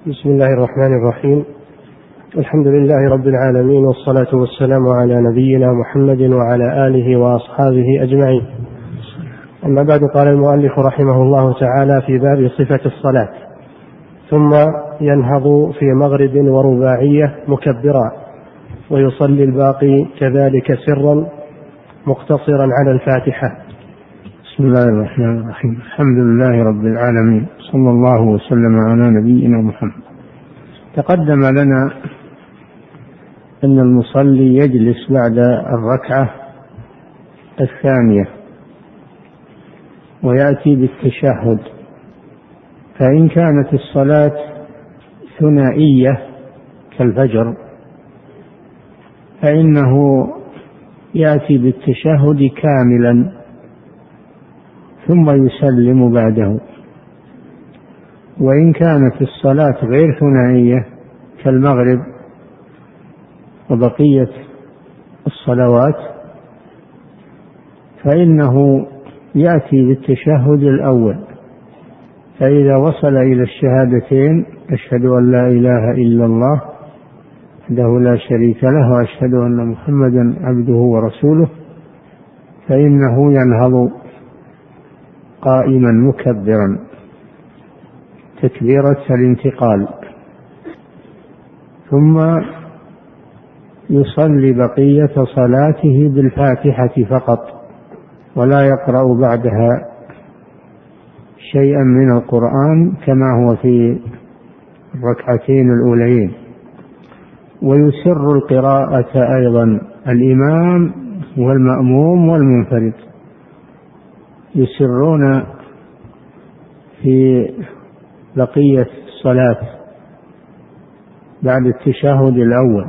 بسم الله الرحمن الرحيم. الحمد لله رب العالمين، والصلاة والسلام على نبينا محمد وعلى آله وأصحابه أجمعين. أما بعد، قال المؤلف رحمه الله تعالى في باب صفة الصلاة: ثم ينهض في مغرب ورباعية مكبرا، ويصلي الباقي كذلك سرا مقتصرا على الفاتحة. بسم الله الرحمن الرحيم. الحمد لله رب العالمين، صلى الله وسلم على نبينا محمد. تقدم لنا أن المصلي يجلس بعد الركعة الثانية ويأتي بالتشهد، فإن كانت الصلاة ثنائية كالفجر فإنه يأتي بالتشهد كاملا ثم يسلم بعده. وإن كانت الصلاة غير ثنائية كالمغرب وبقية الصلوات فإنه يأتي بالتشهد الأول، فإذا وصل إلى الشهادتين: أشهد أن لا إله إلا الله وحده لا شريك له وأشهد أن محمدا عبده ورسوله، فإنه ينهض قائما مكبرا تكبيرة الانتقال، ثم يصلي بقية صلاته بالفاتحة فقط، ولا يقرأ بعدها شيئا من القرآن كما هو في الركعتين الأولين. ويسر القراءة أيضا الإمام والمأموم والمنفرد يسرون في بقية الصلاة بعد التشهد الأول،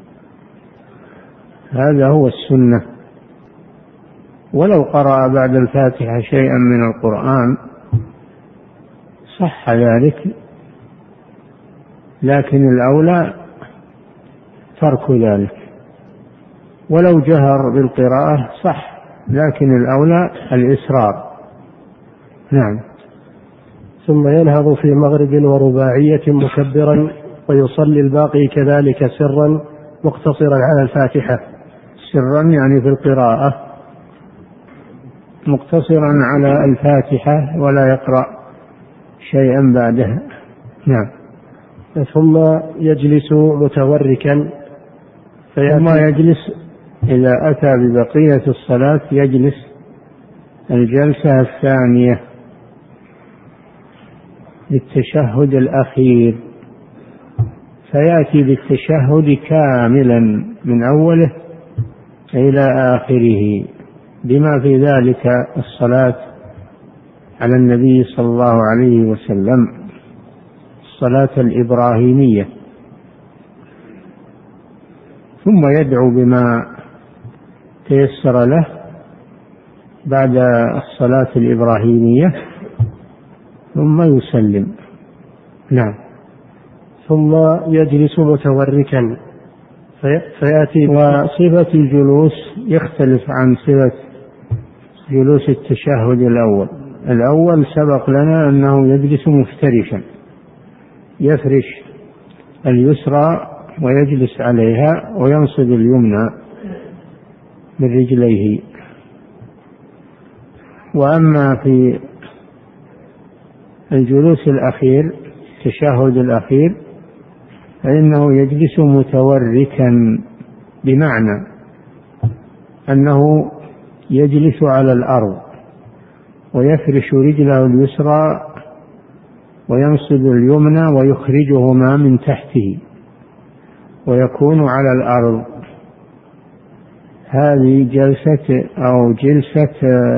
هذا هو السنة. ولو قرأ بعد الفاتحة شيئا من القرآن صح ذلك، لكن الأولى ترك ذلك. ولو جهر بالقراءة صح، لكن الأولى الإسرار. نعم. ثم ينهض في مغرب ورباعية مكبرا، ويصلي الباقي كذلك سرا مقتصرا على الفاتحة. سرا يعني في القراءة، مقتصرا على الفاتحة ولا يقرأ شيئا بعدها. نعم. ثم يجلس متوركا، ثم يجلس إذا أتى ببقية الصلاة يجلس الجلسة الثانية للتشهد الأخير، فيأتي بالتشهد كاملا من أوله إلى آخره، بما في ذلك الصلاة على النبي صلى الله عليه وسلم، الصلاة الإبراهيمية. ثم يدعو بما تيسر له بعد الصلاة الإبراهيمية ثم يسلم. نعم. ثم يجلس متوركا فيأتي. وصفة الجلوس يختلف عن صفة جلوس التشهد الأول. الأول سبق لنا أنه يجلس مفترشا، يفرش اليسرى ويجلس عليها وينصب اليمنى من رجليه. وأما في الجلوس الأخير التشهد الأخير فإنه يجلس متوركا، بمعنى أنه يجلس على الأرض ويفرش رجله اليسرى وينصب اليمنى ويخرجهما من تحته ويكون على الأرض. هذه جلسة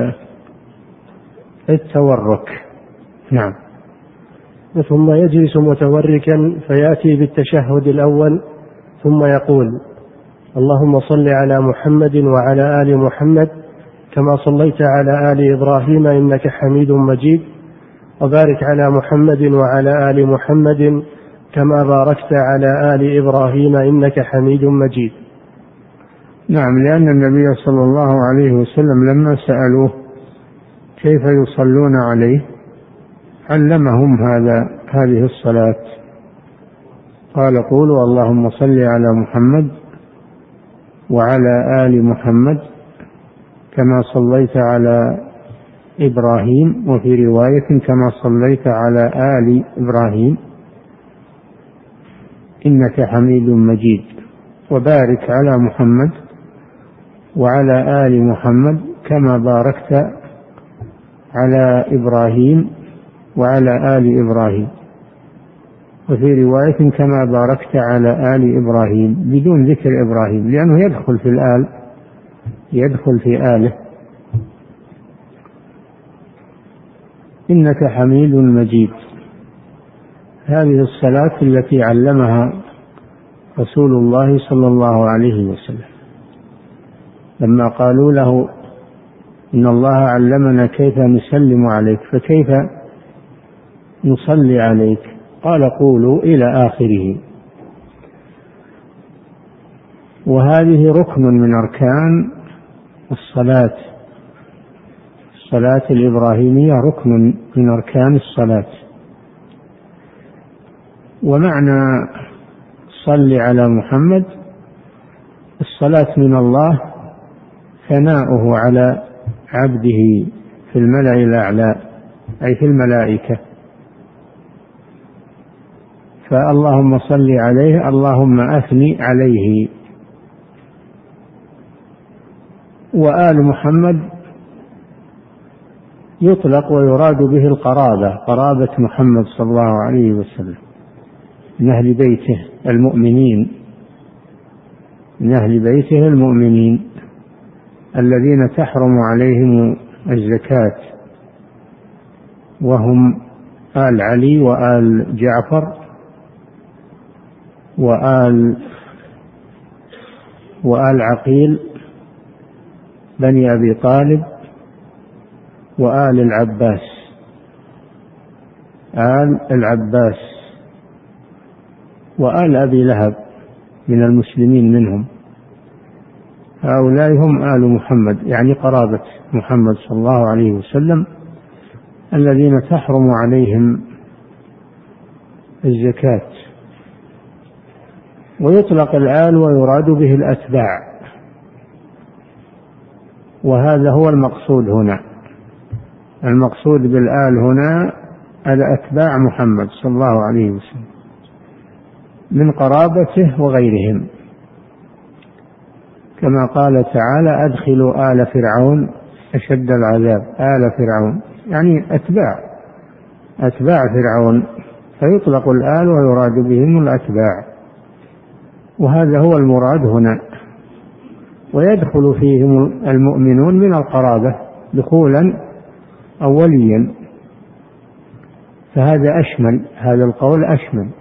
التورك. نعم. ثم يجلس متوركا فيأتي بالتشهد الأول، ثم يقول: اللهم صل على محمد وعلى آل محمد كما صليت على آل إبراهيم إنك حميد مجيد، وبارك على محمد وعلى آل محمد كما باركت على آل إبراهيم إنك حميد مجيد. نعم، لأن النبي صلى الله عليه وسلم لما سألوه كيف يصلون عليه علمهم هذه الصلاة. قال قولوا اللهم صل على محمد وعلى آل محمد كما صليت على إبراهيم، وفي رواية كما صليت على آل إبراهيم إنك حميد مجيد، وبارك على محمد وعلى آل محمد كما باركت على إبراهيم وعلى آل إبراهيم، وفي رواية كما باركت على آل إبراهيم بدون ذكر إبراهيم، لأنه يدخل في الآل، يدخل في آله. إنك حميد مجيد. هذه الصلاة التي علمها رسول الله صلى الله عليه وسلم لما قالوا له إن الله علمنا كيف نسلم عليك فكيف نصلي عليك؟ قال قولوا إلى آخره. وهذه ركن من أركان الصلاة، الصلاة الإبراهيمية ركن من أركان الصلاة. ومعنى صل على محمد الصلاة من الله ثناؤه على عبده في الملأ الأعلى أي في الملائكة، فاللهم صل عليه اللهم أثني عليه. وآل محمد يطلق ويراد به القرابة، قرابة محمد صلى الله عليه وسلم من أهل بيته المؤمنين، من أهل بيته المؤمنين الذين تحرم عليهم الزكاة، وهم آل علي وآل جعفر وآل عقيل بني أبي طالب وآل العباس، آل العباس وآل أبي لهب من المسلمين منهم، هؤلاء هم آل محمد يعني قرابة محمد صلى الله عليه وسلم الذين تحرم عليهم الزكاة. ويطلق الآل ويراد به الأتباع، وهذا هو المقصود هنا. المقصود بالآل هنا الأتباع محمد صلى الله عليه وسلم من قرابته وغيرهم، كما قال تعالى أدخلوا آل فرعون أشد العذاب. آل فرعون يعني أتباع فرعون، فيطلق الآل ويراد بهم الأتباع، وهذا هو المراد هنا. ويدخل فيهم المؤمنون من القرابة دخولا أوليا، فهذا أشمل، هذا القول أشمل.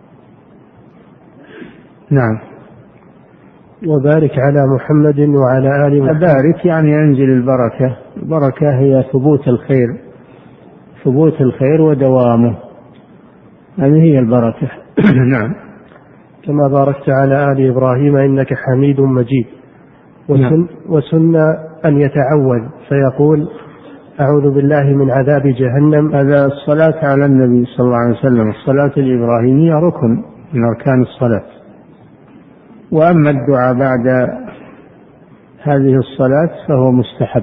نعم. وبارك على محمد وعلى آل محمد. بارك يعني ينزل البركة، البركة هي ثبوت الخير، ثبوت الخير ودوامه، هذه هي البركة. نعم. كما باركت على آل إبراهيم إنك حميد مجيد. وسن أن يتعوذ فيقول أعوذ بالله من عذاب جهنم. هذا الصلاة على النبي صلى الله عليه وسلم، الصلاة الإبراهيمية ركن من أركان الصلاة. وأما الدعاء بعد هذه الصلاة فهو مستحب،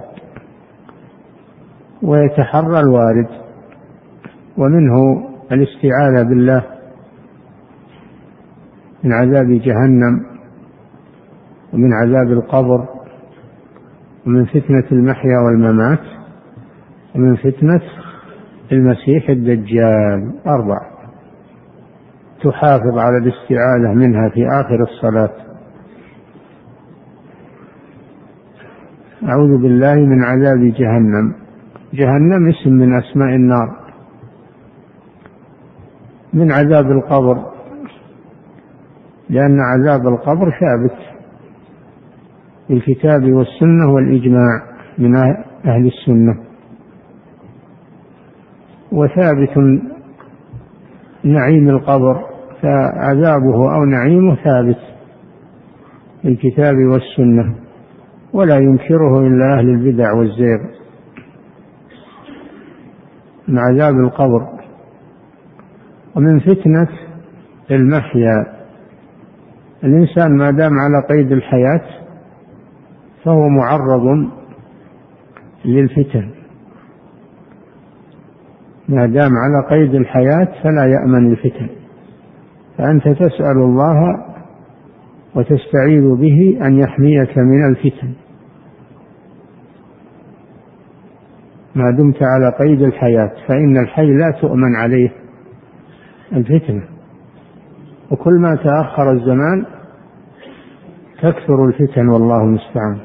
ويتحرى الوارد، ومنه الاستعاذة بالله من عذاب جهنم ومن عذاب القبر ومن فتنة المحيا والممات ومن فتنة المسيح الدجال. 4 تحافظ على الاستعاذة منها في آخر الصلاة. أعوذ بالله من عذاب جهنم. جهنم اسم من أسماء النار. من عذاب القبر لأن عذاب القبر ثابت بالكتاب والسنة والإجماع من أهل السنة، وثابت نعيم القبر، فعذابه أو نعيمه ثابت بالكتاب والسنة، ولا ينكره إلا أهل البدع والزيغ. من عذاب القبر. ومن فتنة المحيا. الإنسان ما دام على قيد الحياة فهو معرض للفتن، ما دام على قيد الحياة فلا يأمن الفتن، فأنت تسأل الله وتستعيذ به أن يحميك من الفتن ما دمت على قيد الحياة، فإن الحي لا تؤمن عليه الفتنة، وكل ما تأخر الزمان تكثر الفتن والله المستعان.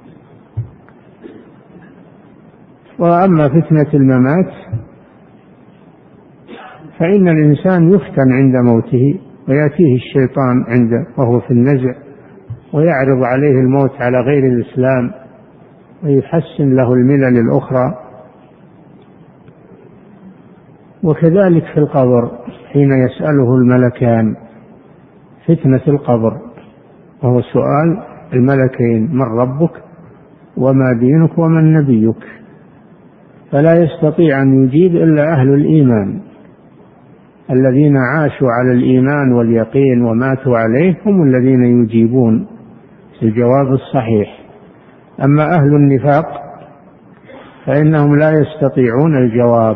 وأما فتنة الممات فإن الإنسان يفتن عند موته، ويأتيه الشيطان وهو في النزع ويعرض عليه الموت على غير الإسلام ويحسن له الملل الأخرى. وكذلك في القبر حين يسأله الملكان، فتنة القبر وهو سؤال الملكين: من ربك وما دينك ومن نبيك؟ فلا يستطيع أن يجيب إلا أهل الإيمان الذين عاشوا على الإيمان واليقين وماتوا عليه، هم الذين يجيبون الجواب الصحيح. أما أهل النفاق فإنهم لا يستطيعون الجواب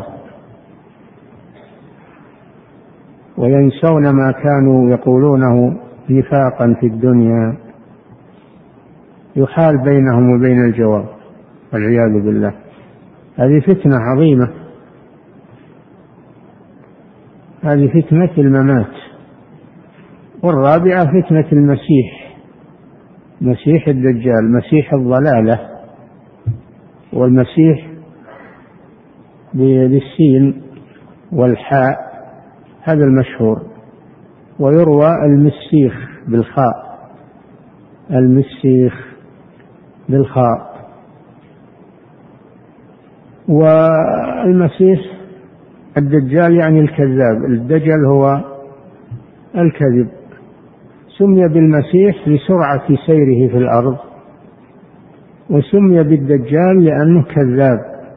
وينسون ما كانوا يقولونه نفاقا في الدنيا، يحال بينهم وبين الجواب والعياذ بالله. هذه فتنة عظيمة، هذه فتنة الممات. والرابعة فتنة المسيح، مسيح الدجال، مسيح الضلالة، والمسيح بالسين والحاء هذا المشهور، ويروى المسيخ بالخاء، المسيخ بالخاء. والمسيح الدجال يعني الكذاب، الدجل هو الكذب. سمي بالمسيح لسرعة سيره في الأرض، وسمي بالدجال لأنه كذاب.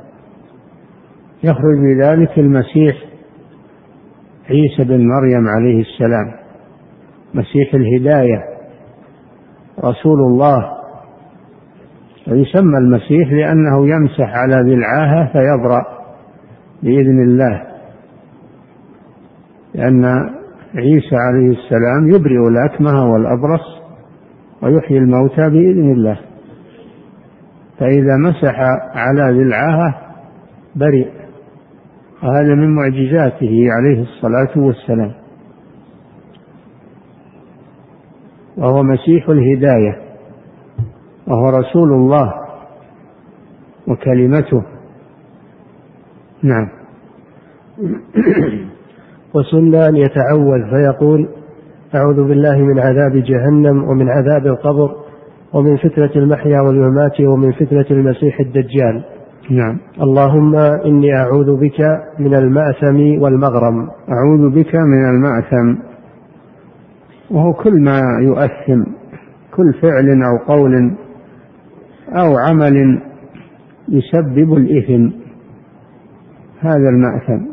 يخرج بذلك المسيح عيسى بن مريم عليه السلام، مسيح الهداية، رسول الله. ويسمى المسيح لأنه يمسح على ذي العاهة فيبرأ بإذن الله، لأن عيسى عليه السلام يبرئ الأكمه والأبرص ويحيي الموتى بإذن الله، فإذا مسح على ذي العاهة برئ. وهذا من معجزاته عليه الصلاة والسلام، وهو مسيح الهداية، وهو رسول الله وكلمته. نعم. وسن أن يتعوذ فيقول: أعوذ بالله من عذاب جهنم ومن عذاب القبر ومن فتنة المحيا والممات ومن فتنة المسيح الدجال. نعم. اللهم إني أعوذ بك من المأثم والمغرم. أعوذ بك من المأثم، وهو كل ما يؤثم، كل فعل أو قول أو عمل يسبب الإثم، هذا المأثم.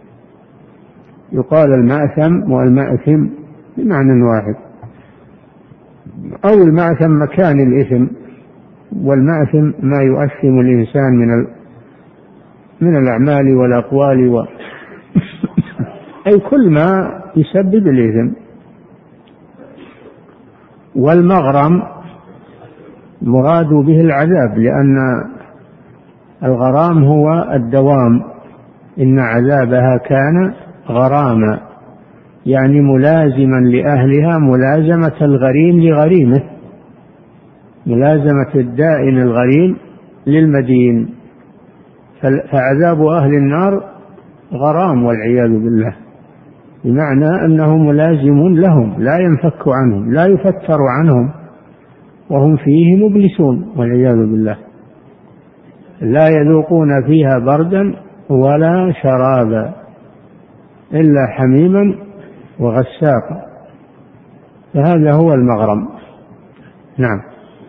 يقال المأثم والمأثم بمعنى واحد، أو المأثم مكان الإثم، والمأثم ما يؤثم الإنسان من الأعمال والأقوال أي كل ما يسبب الإثم. والمغرم مراد به العذاب، لأن الغرام هو الدوام، إن عذابها كان غراما، يعني ملازما لأهلها ملازمة الغريم لغريمه، ملازمة الدائن الغريم للمدين. فعذاب أهل النار غرام والعياذ بالله، بمعنى أنه ملازم لهم، لا ينفك عنهم، لا يفتر عنهم، وهم فيه مبلسون والعياذ بالله، لا يذوقون فيها بردا ولا شرابا إلا حميما وغساقا، فهذا هو المغرم. نعم.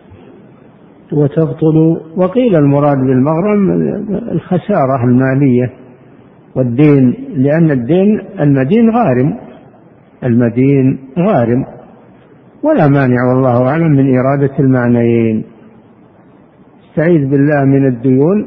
وتبطل. وقيل المراد بالمغرم الخسارة المالية والدين، لأن المدين غارم، المدين غارم، ولا مانع والله أعلم من إرادة المعنيين. استعيذ بالله من الديون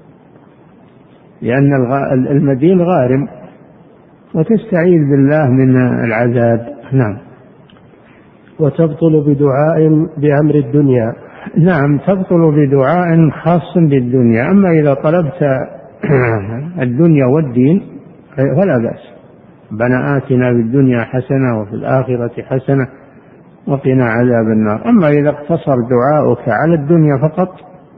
لأن المدين غارم، وتستعيذ بالله من العذاب. نعم. وتبطل بدعاء بأمر الدنيا. نعم، تبطل بدعاء خاص بالدنيا. أما إذا طلبت الدنيا والدين فلا بأس. ربنا آتنا في الدنيا حسنة وفي الآخرة حسنة وقنا عذاب النار. أما إذا اقتصر دعاؤك على الدنيا فقط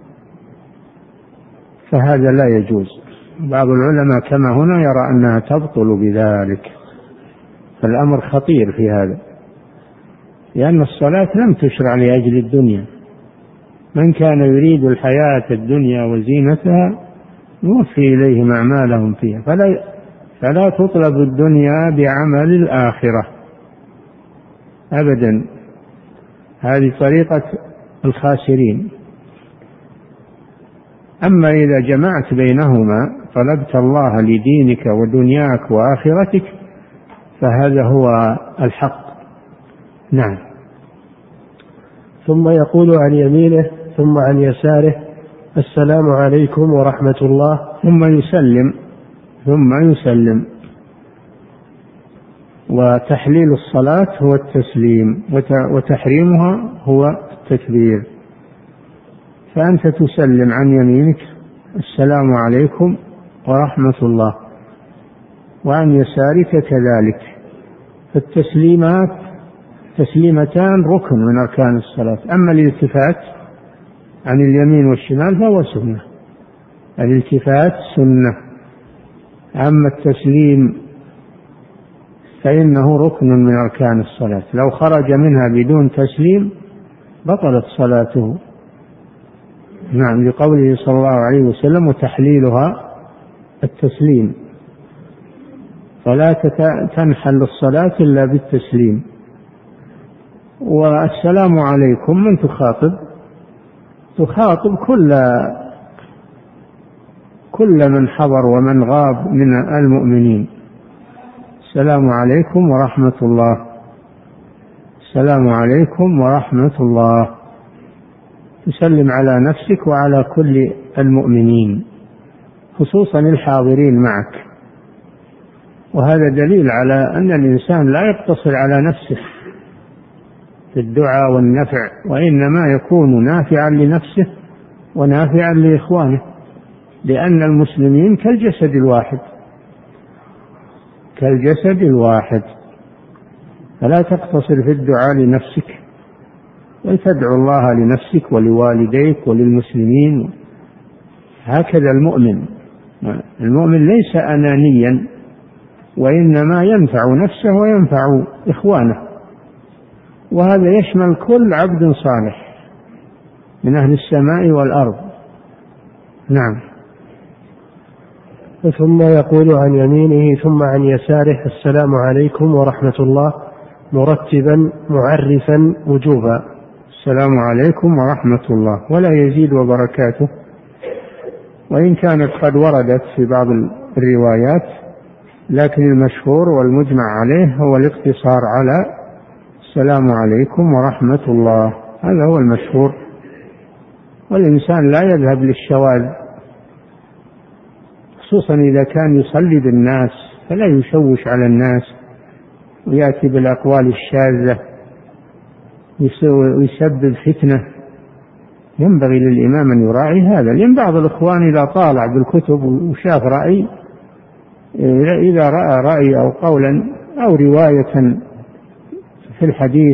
فهذا لا يجوز. بعض العلماء كما هنا يرى أنها تبطل بذلك، فالأمر خطير في هذا، لأن الصلاة لم تشرع لأجل الدنيا. من كان يريد الحياة الدنيا وزينتها نوفي إليهم أعمالهم فيها، فلا تطلب الدنيا بعمل الآخرة أبدا، هذه طريقة الخاسرين. أما إذا جمعت بينهما طلبت الله لدينك ودنياك وآخرتك فهذا هو الحق. نعم. ثم يقول عن يمينه ثم عن يساره السلام عليكم ورحمة الله، ثم يسلم. وتحليل الصلاة هو التسليم، وتحريمها هو التكبير. فأنت تسلم عن يمينك السلام عليكم ورحمة الله، وعن يسارك كذلك. فالتسليمات تسليمتان ركن من أركان الصلاة. أما الالتفات عن اليمين والشمال فهو سنة، الالتفات سنة. أما التسليم فإنه ركن من أركان الصلاة، لو خرج منها بدون تسليم بطلت صلاته. نعم، لقوله صلى الله عليه وسلم وتحليلها التسليم، فلا تنحل الصلاة إلا بالتسليم. والسلام عليكم من تخاطب كل من حضر ومن غاب من المؤمنين. السلام عليكم ورحمة الله، السلام عليكم ورحمة الله. تسلم على نفسك وعلى كل المؤمنين، خصوصا الحاضرين معك. وهذا دليل على أن الإنسان لا يقتصر على نفسه في الدعاء والنفع، وإنما يكون نافعا لنفسه ونافعا لإخوانه، لأن المسلمين كالجسد الواحد. فلا تقتصر في الدعاء لنفسك، بل تدعو الله لنفسك ولوالديك وللمسلمين. هكذا المؤمن ليس أنانيا، وإنما ينفع نفسه وينفع إخوانه، وهذا يشمل كل عبد صالح من أهل السماء والأرض. نعم. ثم يقول عن يمينه ثم عن يساره السلام عليكم ورحمة الله، مرتبا معرفا وجوبا. السلام عليكم ورحمة الله، ولا يزيد وبركاته. وإن كانت قد وردت في بعض الروايات، لكن المشهور والمجمع عليه هو الاقتصار على السلام عليكم ورحمة الله، هذا هو المشهور. والإنسان لا يذهب للشواذ، خصوصا إذا كان يصلي بالناس، فلا يشوش على الناس ويأتي بالأقوال الشاذة ويسبب فتنة. ينبغي للإمام أن يراعي هذا، لأن بعض الإخوان إذا طالع بالكتب وشاف رأي، إذا رأى رأي أو قولا أو رواية في الحديث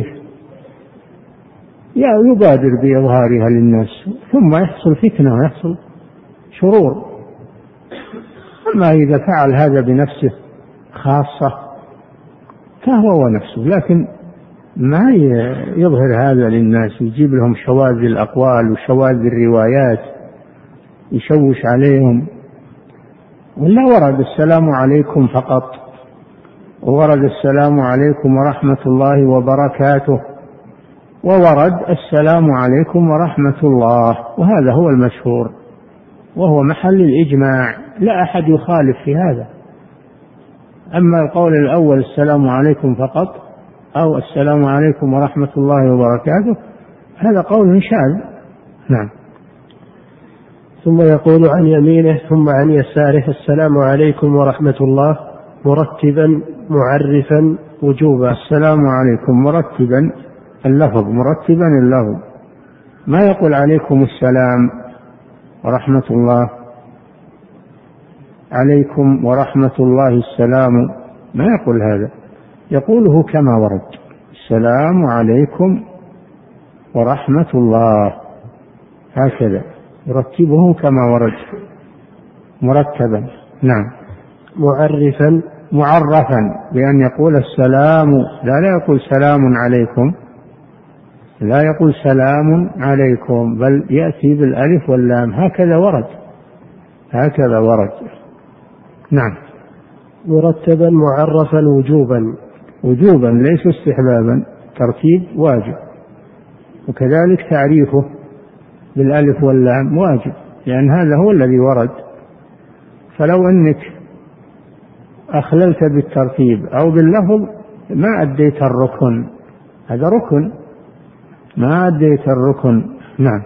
يبادر بإظهارها للناس، ثم يحصل فتنة ويحصل شرور. أما إذا فعل هذا بنفسه خاصة فهو ونفسه، لكن ما يظهر هذا للناس، يجيب لهم شواذ الأقوال وشواذ الروايات يشوش عليهم. ولا ورد السلام عليكم فقط، وورد السلام عليكم ورحمة الله وبركاته، وورد السلام عليكم ورحمة الله، وهذا هو المشهور وهو محل الإجماع، لا أحد يخالف في هذا. أما القول الأول السلام عليكم فقط أو السلام عليكم ورحمة الله وبركاته هذا قول شاذ. نعم. ثم يقول عن يمينه ثم عن يساره السلام عليكم ورحمة الله مرتبا معرفا وجوبا. السلام عليكم مرتبا اللفظ، مرتبا اللفظ، ما يقول عليكم السلام ورحمة الله، عليكم ورحمة الله السلام، ما يقول هذا، يقوله كما ورد، السلام عليكم ورحمة الله، هكذا يرتبه كما ورد مرتبا. نعم. معرفا بأن يقول السلام، لا يقول سلام عليكم، لا يقول سلام عليكم، بل يأتي بالألف واللام، هكذا ورد. نعم. مرتبا معرفا وجوبا ليس استحبابا، ترتيب واجب، وكذلك تعريفه بالألف واللام واجب، لأن هذا هو الذي ورد. فلو أنك أخللت بالترتيب أو باللفظ ما أديت الركن، هذا ركن، ما أديت الركن. نعم.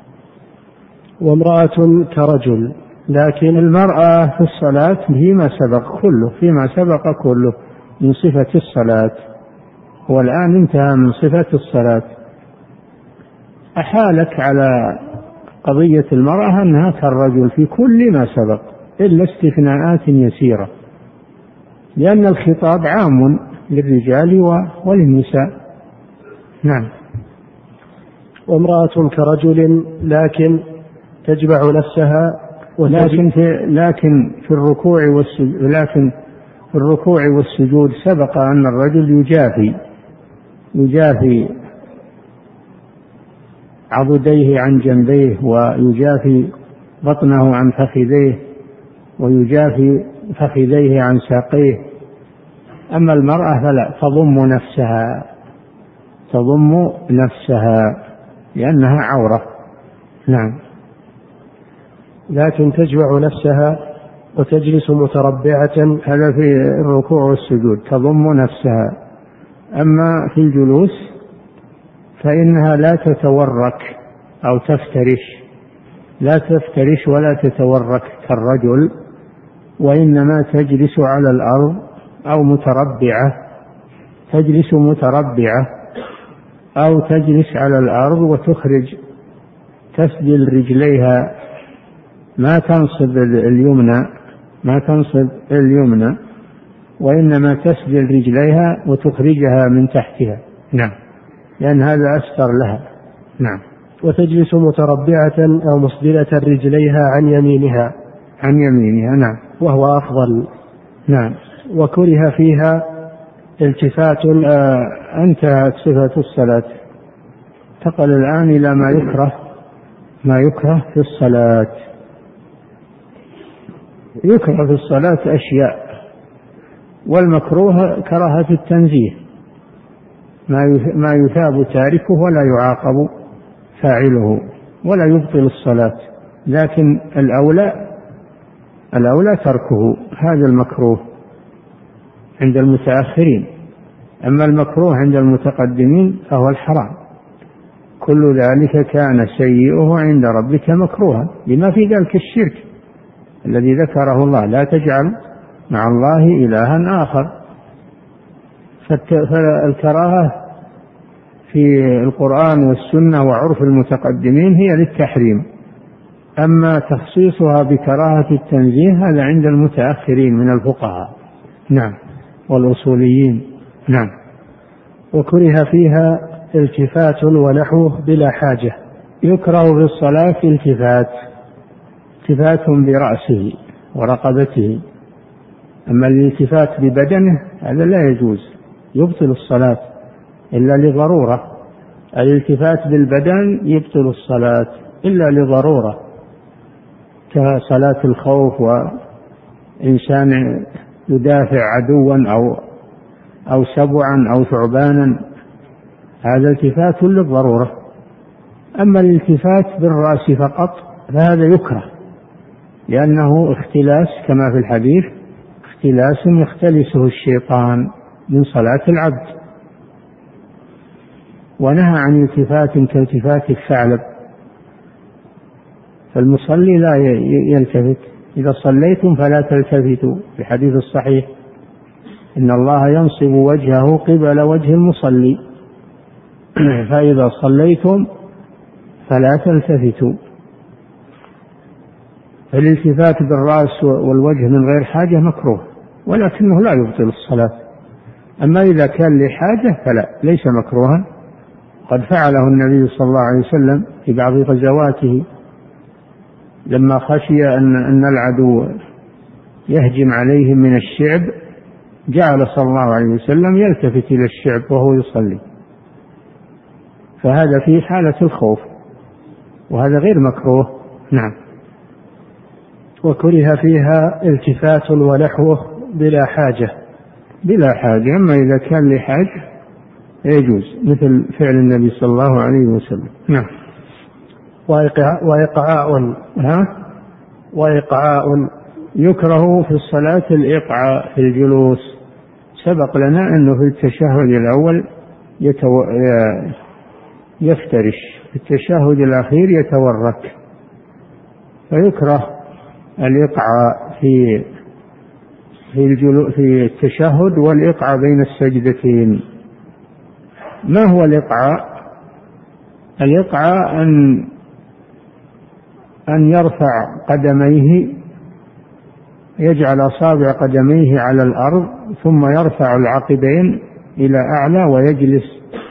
وامرأة كرجل، لكن المرأة في الصلاة فيما سبق كله من صفة الصلاة، والآن انتهى من صفة الصلاة. أحالك على قضية المرأة أنها كالرجل في كل ما سبق إلا استثناءات يسيرة، لأن الخطاب عام للرجال وللنساء. نعم. وامرأة كرجل لكن تجمع نفسها لكن في الركوع والسجود سبق أن الرجل يجافي عضديه عن جنبيه، ويجافي بطنه عن فخذيه، ويجافي فخذيه عن ساقيه. أما المرأة فلا، تضم نفسها لأنها عورة. نعم. لكن تجمع نفسها وتجلس متربعة، هذا في الركوع والسجود، تضم نفسها. أما في الجلوس فإنها لا تتورك أو تفترش ولا تتورك كالرجل، وإنما تجلس على الأرض أو تجلس متربعة أو تجلس على الأرض تسدل رجليها، ما تنصب اليمنى وإنما تسدل رجليها وتخرجها من تحتها. نعم. لأن هذا أستر لها. نعم. وتجلس متربعة أو مسدلة رجليها عن يمينها. نعم. وهو أفضل. نعم. وكره فيها التفات. انتهت صفة الصلاة، انتقل الآن إلى ما يكره في الصلاة. يكره في الصلاة أشياء، والمكروه كراهة التنزيه، ما يثاب تاركه ولا يعاقب فاعله ولا يبطل الصلاة، لكن الأولى تركه، هذا المكروه عند المتأخرين. أما المكروه عند المتقدمين فهو الحرام. كل ذلك كان سيئه عند ربك مكروها، لما في ذلك الشرك الذي ذكره الله، لا تجعل مع الله إلها آخر. فالكراهة في القرآن والسنة وعرف المتقدمين هي للتحريم، أما تخصيصها بكراهة التنزيه هذا عند المتأخرين من الفقهاء. نعم. والأصوليين. نعم. وكره فيها التفات ونحوه بلا حاجة. يكره في الصلاة التفات برأسه ورقبته، أما الالتفات ببدنه هذا لا يجوز، يبطل الصلاة إلا لضرورة. الالتفات بالبدن يبطل الصلاة إلا لضرورة، كصلاة الخوف، وإنسان يدافع عدوا أو سبعا أو ثعبانا، هذا التفات للضرورة. أما الالتفات بالرأس فقط فهذا يكره، لأنه اختلاس كما في الحديث، اختلاس يختلسه الشيطان من صلاة العبد. ونهى عن التفات كالتفات الثعلب، فالمصلي لا يلتفت. إذا صليتم فلا تلتفتوا، في حديث الصحيح إن الله ينصب وجهه قبل وجه المصلي، فإذا صليتم فلا تلتفتوا. الالتفات بالرأس والوجه من غير حاجة مكروه، ولكنه لا يبطل الصلاة. أما إذا كان لحاجة فلا، ليس مكروها. قد فعله النبي صلى الله عليه وسلم في بعض غزواته لما خشي أن العدو يهجم عليهم من الشعب، جعل صلى الله عليه وسلم يلتفت إلى الشعب وهو يصلي، فهذا في حالة الخوف، وهذا غير مكروه. نعم. وكره فيها التفات ونحوه بلا حاجة. بلا حاجة، أما إذا كان لحاجة يجوز، مثل فعل النبي صلى الله عليه وسلم. نعم. وإيقاع يكره في الصلاة الإيقاع في الجلوس. سبق لنا أنه في التشهد الأول يفترش، في التشهد الأخير يتورك، فيكره الإيقاع في التشهد والإيقاع بين السجدتين. ما هو الإيقاع؟ الإيقاع أن يرفع قدميه، يجعل أصابع قدميه على الأرض، ثم يرفع العقبين إلى أعلى ويجلس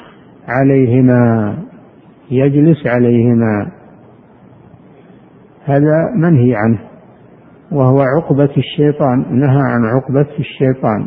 عليهما. هذا منهي عنه، وهو عقبة الشيطان، نهى عن عقبة الشيطان.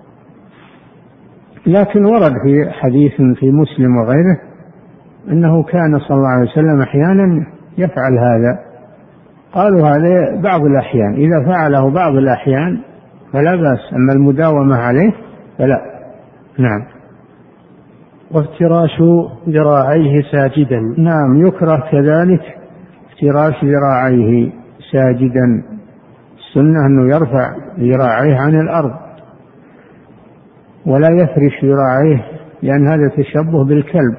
لكن ورد في حديث في مسلم وغيره أنه كان صلى الله عليه وسلم أحيانا يفعل هذا. قالوا هذا بعض الأحيان، إذا فعله بعض الأحيان فلا بأس، أما المداومة عليه فلا. نعم. وافتراش ذراعيه ساجدا. نعم، يكره كذلك افتراش ذراعيه ساجدا. السنة أنه يرفع ذراعيه عن الأرض ولا يفرش ذراعيه، لأن هذا تشبه بالكلب،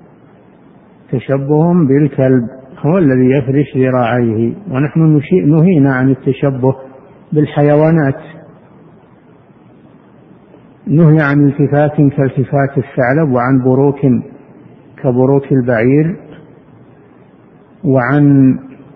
تشبه بالكلب هو الذي يفرش ذراعيه، ونحن نهينا عن التشبه بالحيوانات. نهي عن التفات كالتفات الثعلب، وعن بروك كبروك البعير، وعن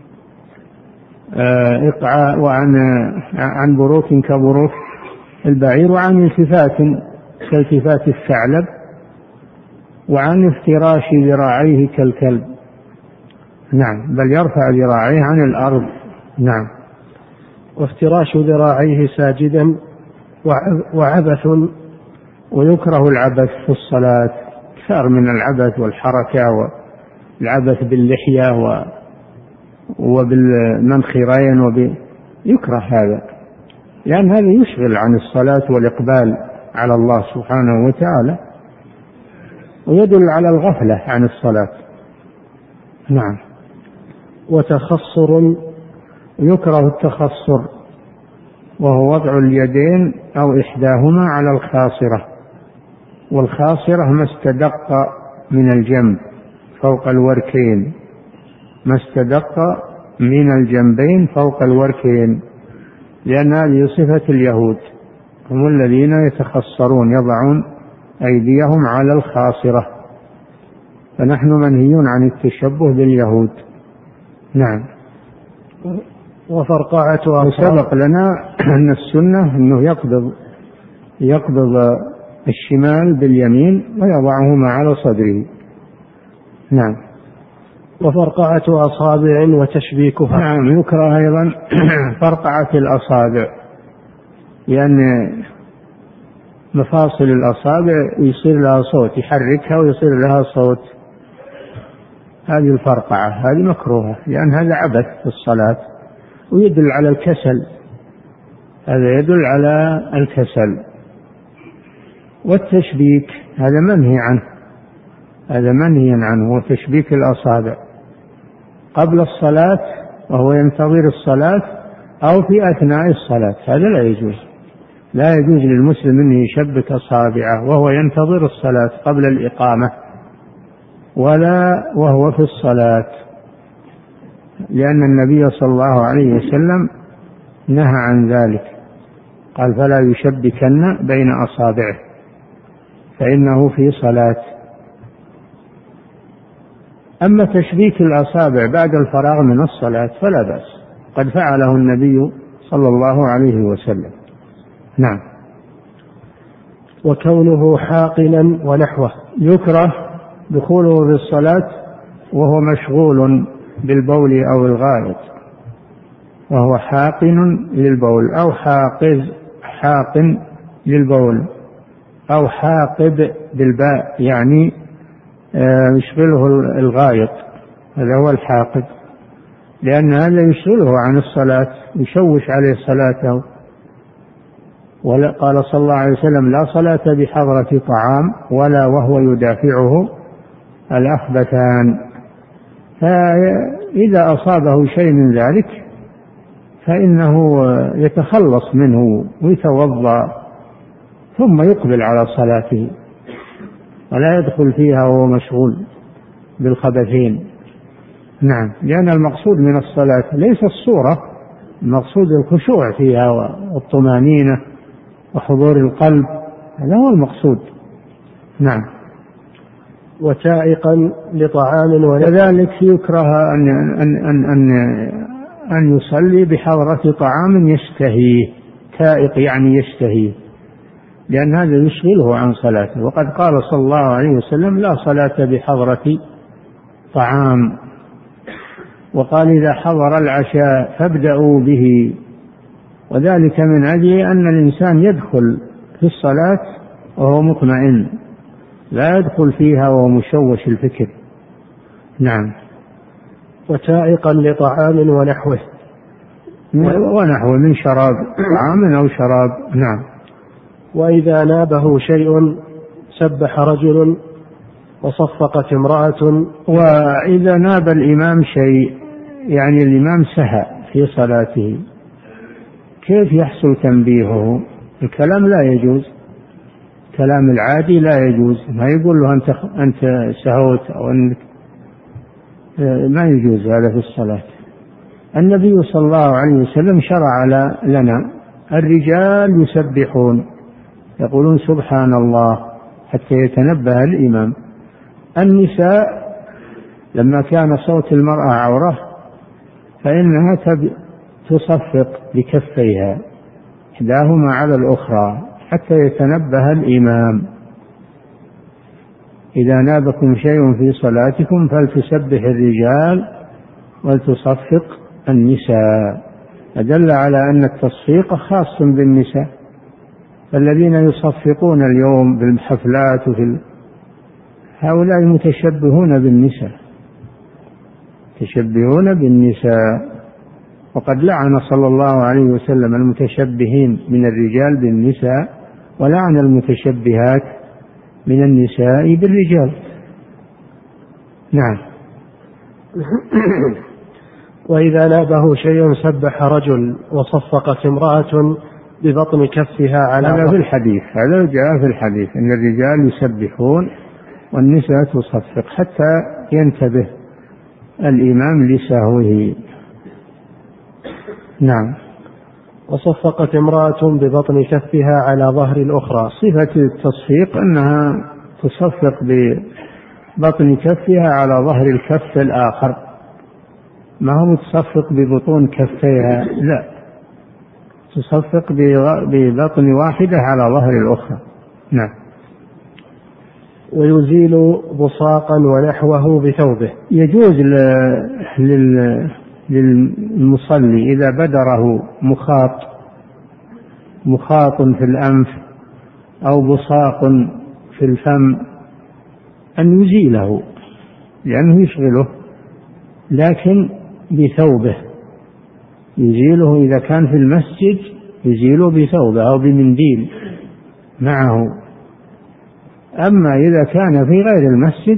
عن بروك كبروك البعير، وعن التفات كالتفات الثعلب، وعن افتراش ذراعيه كالكلب. نعم، بل يرفع ذراعيه عن الأرض. نعم. وافتراش ذراعيه ساجدا وعبث. ويكره العبث في الصلاة، كثر من العبث والحركة والعبث باللحية وبالمنخرين يكره هذا، لأن هذا يشغل عن الصلاة والإقبال على الله سبحانه وتعالى، ويدل على الغفلة عن الصلاة. نعم. وتخصر. يكره التخصر، وهو وضع اليدين أو إحداهما على الخاصرة، والخاصرة ما استدق من الجنب فوق الوركين، ما استدق من الجنبين فوق الوركين، لأن هذه صفة اليهود، هم الذين يتخصرون، يضعون أيديهم على الخاصرة، فنحن منهيون عن التشبه باليهود. نعم. وفرقعة. وسبق لنا أن السنة أنه يقبض الشمال باليمين ويضعهما على صدره. نعم. وفرقعة أصابع وتشبيكها. نعم، يكره أيضا فرقعة الأصابع، لأن مفاصل الأصابع يصير لها صوت، يحركها ويصير لها صوت، هذه الفرقعة هذه مكروهة، لأن هذا عبث في الصلاة ويدل على الكسل، هذا يدل على الكسل. والتشبيك هذا منهي عنه، هذا منهي عنه، وتشبيك الأصابع قبل الصلاة وهو ينتظر الصلاة أو في أثناء الصلاة، هذا لا يجوز. لا يجوز للمسلم أن يشبك أصابعه وهو ينتظر الصلاة قبل الإقامة ولا وهو في الصلاة، لأن النبي صلى الله عليه وسلم نهى عن ذلك، قال فلا يشبكن بين أصابعه فإنه في صلاة. أما تشبيك الأصابع بعد الفراغ من الصلاة فلا بأس، قد فعله النبي صلى الله عليه وسلم. نعم. وكونه حاقنا ونحوه، يكره دخوله في الصلاة وهو مشغول بالبول أو الغائط، وهو حاقن للبول أو حاقن للبول أو حاقب بالباء، يعني يشغله الغائط، هذا هو الحاقب، لأن هذا يشغله عن الصلاة، يشوش عليه صلاته. قال صلى الله عليه وسلم لا صلاة بحضرة طعام ولا وهو يدافعه الأخبثان. فإذا أصابه شيء من ذلك فإنه يتخلص منه ويتوضأ ثم يقبل على صلاته ولا يدخل فيها وهو مشغول بالخبثين. نعم، لأن المقصود من الصلاة ليس الصورة، المقصود الخشوع فيها والطمأنينة وحضور القلب، هذا هو المقصود. نعم. وتائقا لطعام وكذلك يكره أن يصلي بحضرة طعام يشتهيه، تائق يعني يشتهيه، لأن هذا يشغله عن صلاته، وقد قال صلى الله عليه وسلم لا صلاة بحضرة طعام، وقال إذا حضر العشاء فابدأوا به، وذلك من أجل أن الإنسان يدخل في الصلاة وهو مطمئن، لا يدخل فيها وهو مشوش الفكر. نعم. وتائقا لطعام ونحوه من شراب، طعام أو شراب. نعم. وإذا نابه شيء سبح رجل وصفقت امرأة. وإذا ناب الإمام شيء يعني الإمام سهى في صلاته، كيف يحصل تنبيهه؟ الكلام لا يجوز، كلام العادي لا يجوز، ما يقول له أنت سهوت أو أنك، ما يجوز هذا في الصلاة. النبي صلى الله عليه وسلم شرع لنا الرجال يسبحون يقولون سبحان الله حتى يتنبه الإمام. النساء لما كان صوت المرأة عورة فإنها تصفق بكفيها إحداهما على الأخرى حتى يتنبه الإمام. إذا نابكم شيء في صلاتكم فلتسبح الرجال ولتصفق النساء، فدل على أن التصفيق خاص بالنساء. فالذين يصفقون اليوم بالحفلات هؤلاء متشبهون بالنساء، تشبهون بالنساء، وقد لعن صلى الله عليه وسلم المتشبهين من الرجال بالنساء، ولعن المتشبهات من النساء بالرجال. نعم. وإذا نابه شيء سبح رجل وصفقت امرأة ببطن كفها على هذا في الحديث، هذا جاء في الحديث أن الرجال يسبحون والنساء تصفق حتى ينتبه الإمام لسهوه. نعم. وصفقت امرأة ببطن كفها على ظهر الأخرى. صفة التصفيق أنها تصفق ببطن كفها على ظهر الكف الآخر، ما هو تصفق ببطون كفيها، لا، تصفق ببطن واحدة على ظهر الأخرى. نعم. ويزيل بصاقا ونحوه بثوبه. يجوز للمصلي إذا بدره مخاط في الأنف أو بصاق في الفم أن يزيله لأنه يشغله، لكن بثوبه يزيله. إذا كان في المسجد يزيله بثوبه أو بمنديل معه. أما إذا كان في غير المسجد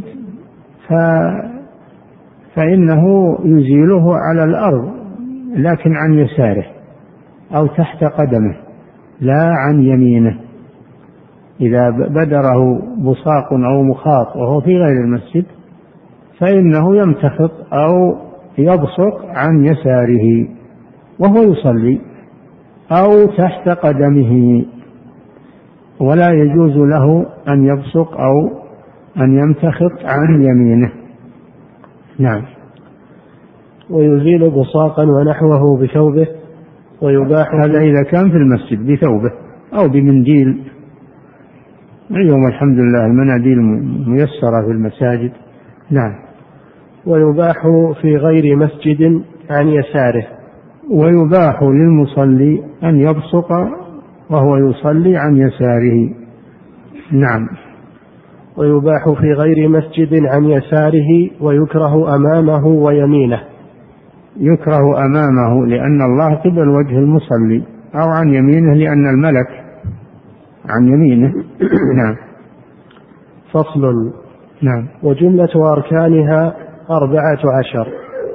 فإنه يزيله على الأرض لكن عن يساره أو تحت قدمه، لا عن يمينه. إذا بدره بصاق أو مخاط وهو في غير المسجد فإنه يمتخط أو يبصق عن يساره وهو يصلي أو تحت قدمه، ولا يجوز له أن يبصق أو أن يمتخط عن يمينه. نعم. ويزيل بصاقا ونحوه بثوبه ويباح. هذا إذا كان في المسجد بثوبه أو بمنديل. اليوم الحمد لله المناديل ميسرة في المساجد. نعم. ويباح في غير مسجد عن يساره. ويباح للمصلي أن يبصق وهو يصلي عن يساره. نعم. ويباح في غير مسجد عن يساره ويكره أمامه ويمينه. يكره أمامه لأن الله قبل وجه المصلي، أو عن يمينه لأن الملك عن يمينه. نعم. فصل. نعم. وجملة أركانها 14.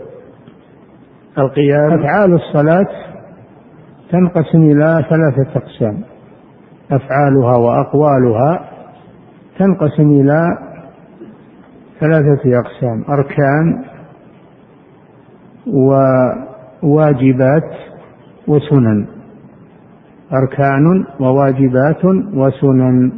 القيام. أفعال الصلاة تنقسم إلى 3 أقسام، أفعالها وأقوالها تنقسم إلى 3 أقسام: أركان وواجبات وسنن. أركان وواجبات وسنن.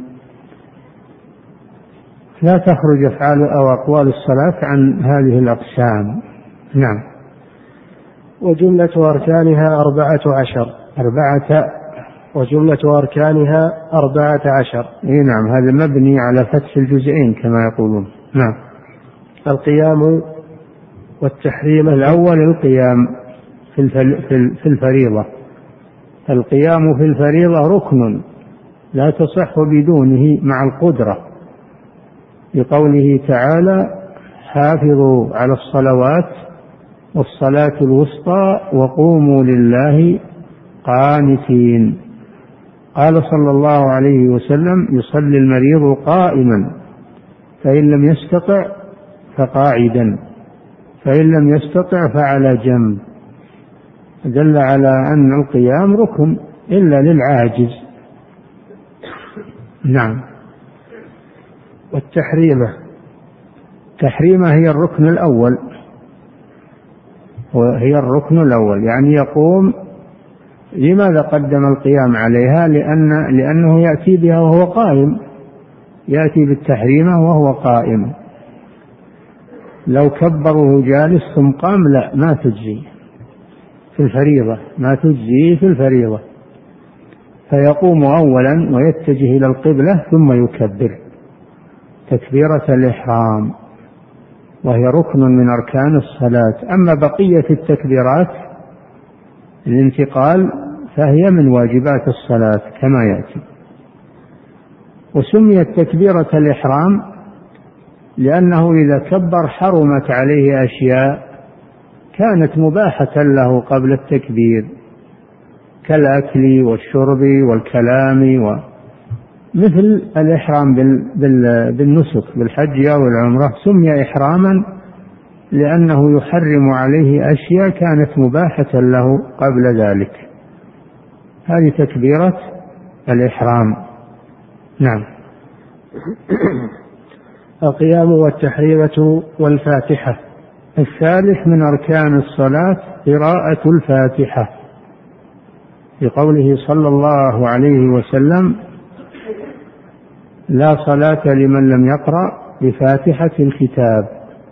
لا تخرج أفعال أو أقوال الصلاة عن هذه الأقسام. نعم. وجملة أركانها 14. وجملة أركانها 14. نعم. هذا مبني على فتح الجزئين كما يقولون. نعم. القيام والتحريم. الأول القيام في الفريضة. القيام في الفريضة ركن لا تصح بدونه مع القدرة، بقوله تعالى: حافظوا على الصلوات والصلاة الوسطى وقوموا لله قانتين. قال صلى الله عليه وسلم: يصلي المريض قائما، فإن لم يستطع فقاعدا، فإن لم يستطع فعلى جنب. دل على أن القيام ركن إلا للعاجز. نعم. والتحريمة هي الركن الأول، وهي الركن الأول يعني يقوم. لماذا قدم القيام عليها؟ لأنه يأتي بها وهو قائم، يأتي بالتحريمة وهو قائم. لو كبره جالس ثم قام لا، ما تجزي في الفريضة، ما تجزي في الفريضة. فيقوم أولا ويتجه إلى القبلة ثم يكبر تكبيرة الإحرام، وهي ركن من أركان الصلاة. أما بقية التكبيرات الانتقال فهي من واجبات الصلاة كما يأتي. وسميت تكبيرة الإحرام لأنه إذا كبر حرمت عليه أشياء كانت مباحة له قبل التكبير، كالأكل والشرب والكلام، مثل الإحرام بالنسك بالحج أو العمرة سمي إحراما لأنه يحرم عليه أشياء كانت مباحة له قبل ذلك. هذه تكبيرة الإحرام. نعم. القيام والتحريمة والفاتحة. الثالث من أركان الصلاة قراءة الفاتحة، بقوله صلى الله عليه وسلم: لا صلاة لمن لم يقرأ بفاتحة الكتاب.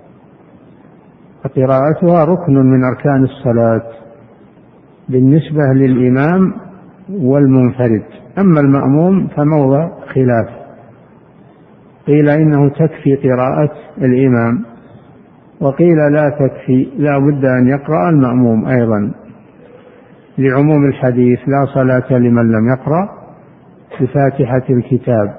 فقراءتها ركن من أركان الصلاة بالنسبة للإمام والمنفرد. أما المأموم فموضع خلاف، قيل إنه تكفي قراءة الإمام، وقيل لا تكفي، لا بد أن يقرأ المأموم أيضا، لعموم الحديث: لا صلاة لمن لم يقرأ بفاتحة الكتاب.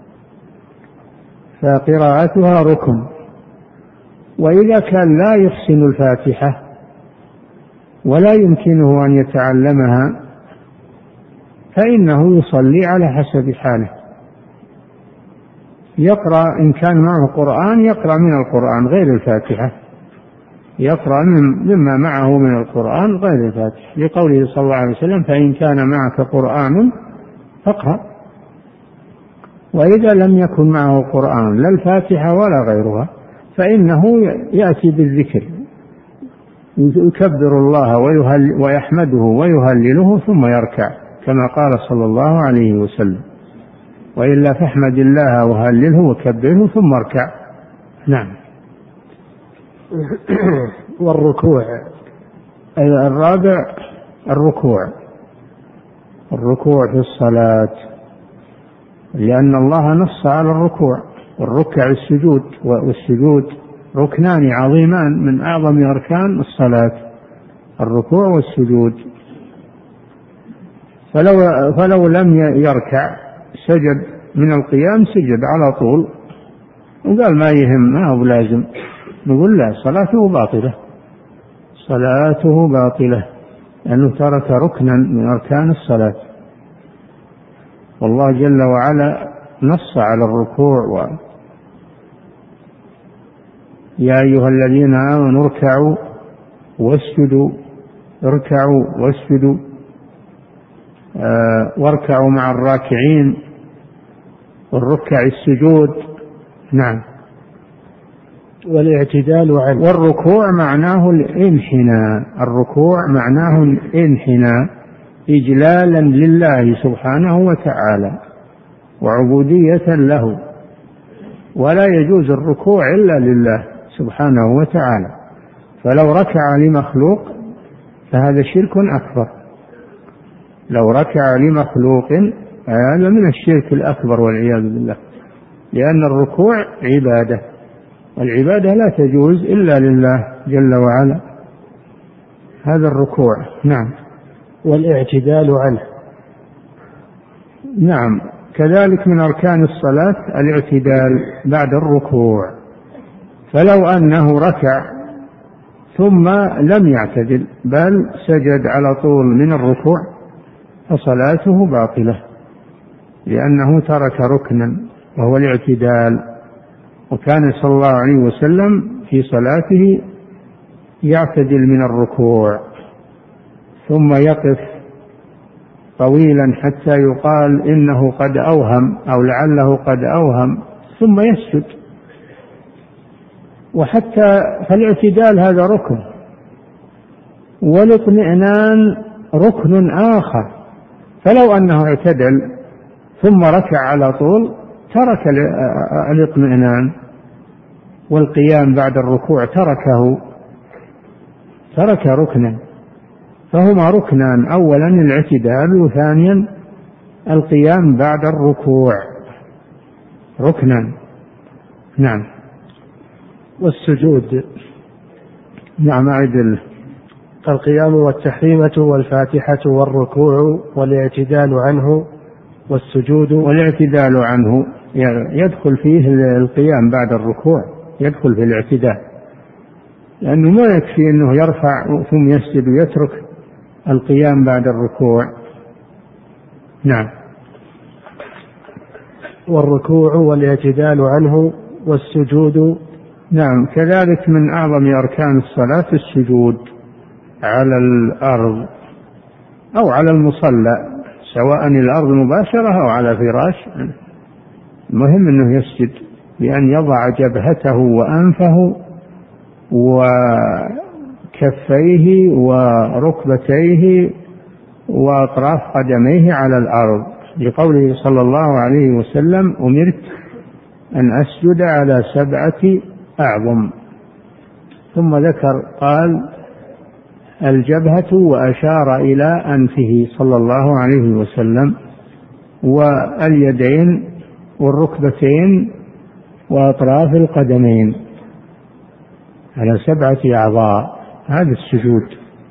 فقراءتها ركن. وإذا كان لا يحسن الفاتحة ولا يمكنه أن يتعلمها فإنه يصلي على حسب حاله، يقرأ إن كان معه قرآن يقرأ من القرآن غير الفاتحة، يقرأ مما معه من القرآن غير الفاتحة، لقوله صلى الله عليه وسلم: فإن كان معك قرآن فاقرأ. وإذا لم يكن معه قرآن لا الفاتحة ولا غيرها فإنه يأتي بالذكر، يكبر الله ويحمده ويهلله ثم يركع كما قال صلى الله عليه وسلم. وإلا فاحمد الله وهلله وكبره ثم اركع. نعم. والركوع الرابع الركوع في الصلاة، لأن الله نص على الركوع، والركع السجود، والسجود ركنان عظيمان من أعظم أركان الصلاة، الركوع والسجود. فلو لم يركع سجد من القيام، سجد على طول وقال ما يهم، ما هو لازم، نقول لا، صلاته باطلة لأنه ترك ركنا من أركان الصلاة. والله جل وعلا نص على الركوع يا أيها الذين آمنوا اركعوا واسجدوا واركعوا مع الراكعين، والركع السجود. نعم. والاعتدال عنه. والركوع معناه الانحناء إجلالا لله سبحانه وتعالى وعبودية له، ولا يجوز الركوع إلا لله سبحانه وتعالى. فلو ركع لمخلوق فهذا شرك أكبر، لو ركع لمخلوق هذا من الشرك الأكبر والعياذ بالله، لأن الركوع عبادة، والعبادة لا تجوز إلا لله جل وعلا. هذا الركوع. نعم. والاعتدال عنه. نعم، كذلك من أركان الصلاة الاعتدال بعد الركوع، فلو أنه ركع ثم لم يعتدل بل سجد على طول من الركوع فصلاته باطلة، لأنه ترك ركنا وهو الاعتدال. وكان صلى الله عليه وسلم في صلاته يعتدل من الركوع ثم يقف طويلا حتى يقال إنه قد أوهم أو لعله قد أوهم ثم يسجد. فالاعتدال هذا ركن، والاطمئنان ركن آخر. فلو أنه اعتدل ثم ركع على طول ترك الاطمئنان والقيام بعد الركوع، ترك ركنا. فهما ركنان، أولا الاعتدال وثانيا القيام بعد الركوع، ركنا. نعم. والسجود. نعم. أعدل. القيام والتحريمة والفاتحة والركوع والاعتدال عنه والسجود. والاعتدال عنه يدخل فيه القيام بعد الركوع، يدخل في الاعتدال، لأنه ما يكفي أنه يرفع ثم يسجد ويترك القيام بعد الركوع. نعم. والركوع والاعتدال عنه والسجود. نعم، كذلك من أعظم أركان الصلاة السجود على الأرض أو على المصلى، سواء الأرض مباشرة أو على فراش، المهم أنه يسجد بأن يضع جبهته وأنفه وكفيه وركبتيه وأطراف قدميه على الأرض، لقوله صلى الله عليه وسلم أمرت أن أسجد على 7 أعظم. ثم ذكر قال الجبهة وأشار إلى أنفه صلى الله عليه وسلم، واليدين والركبتين وأطراف القدمين على 7 أعضاء. هذا السجود،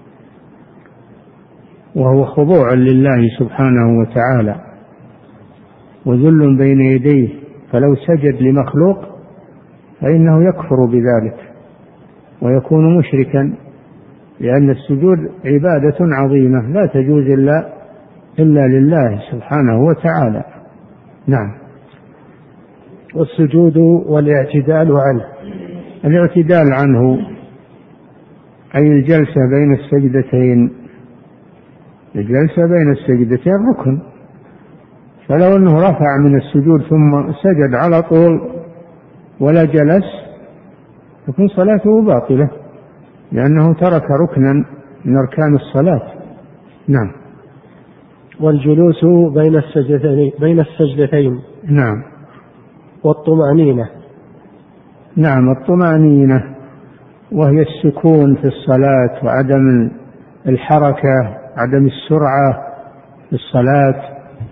وهو خضوع لله سبحانه وتعالى وذل بين يديه، فلو سجد لمخلوق فإنه يكفر بذلك ويكون مشركا، لأن السجود عبادة عظيمة لا تجوز إلا لله سبحانه وتعالى. نعم. والسجود والاعتدال عنه. الاعتدال عنه أي الجلسة بين السجدتين. الجلسة بين السجدتين ركن، فلو أنه رفع من السجود ثم سجد على طول ولا جلس تكون صلاته باطلة، لأنه ترك ركنا من أركان الصلاة. نعم. والجلوس بين السجدتين. نعم. والطمأنينة. نعم، الطمأنينة وهي السكون في الصلاة وعدم الحركة، عدم السرعة في الصلاة،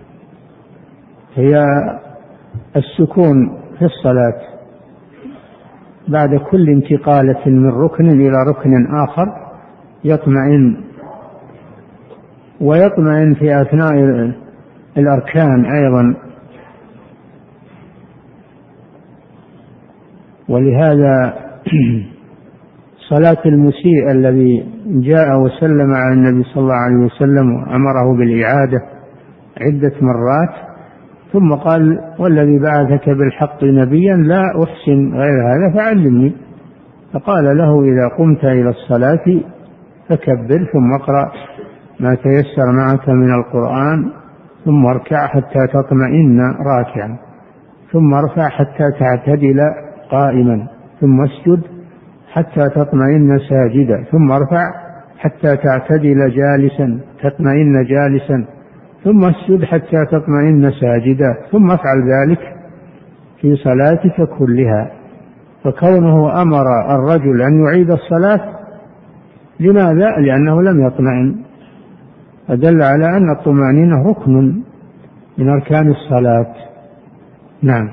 هي السكون في الصلاة بعد كل انتقالة من ركن إلى ركن آخر يطمئن، ويطمئن في أثناء الأركان أيضا. ولهذا صلاة المسيء الذي جاء وسلم على النبي صلى الله عليه وسلم وأمره بالإعادة عدة مرات، ثم قال: والذي بعثك بالحق نبيا لا أحسن غير هذا فعلمني. فقال له: إذا قمت إلى الصلاة فكبر، ثم اقرأ ما تيسر معك من القرآن، ثم اركع حتى تطمئن راكعا، ثم ارفع حتى تعتدل قائما، ثم اسجد حتى تطمئن ساجدا، ثم ارفع حتى تعتدل جالسا تطمئن جالسا، ثم اسجد حتى تطمئن ساجدا، ثم افعل ذلك في صلاتك كلها. فكونه أمر الرجل أن يعيد الصلاة، لماذا؟ لأنه لم يطمئن، فدل على أن الطمأنينة ركن من أركان الصلاة. نعم.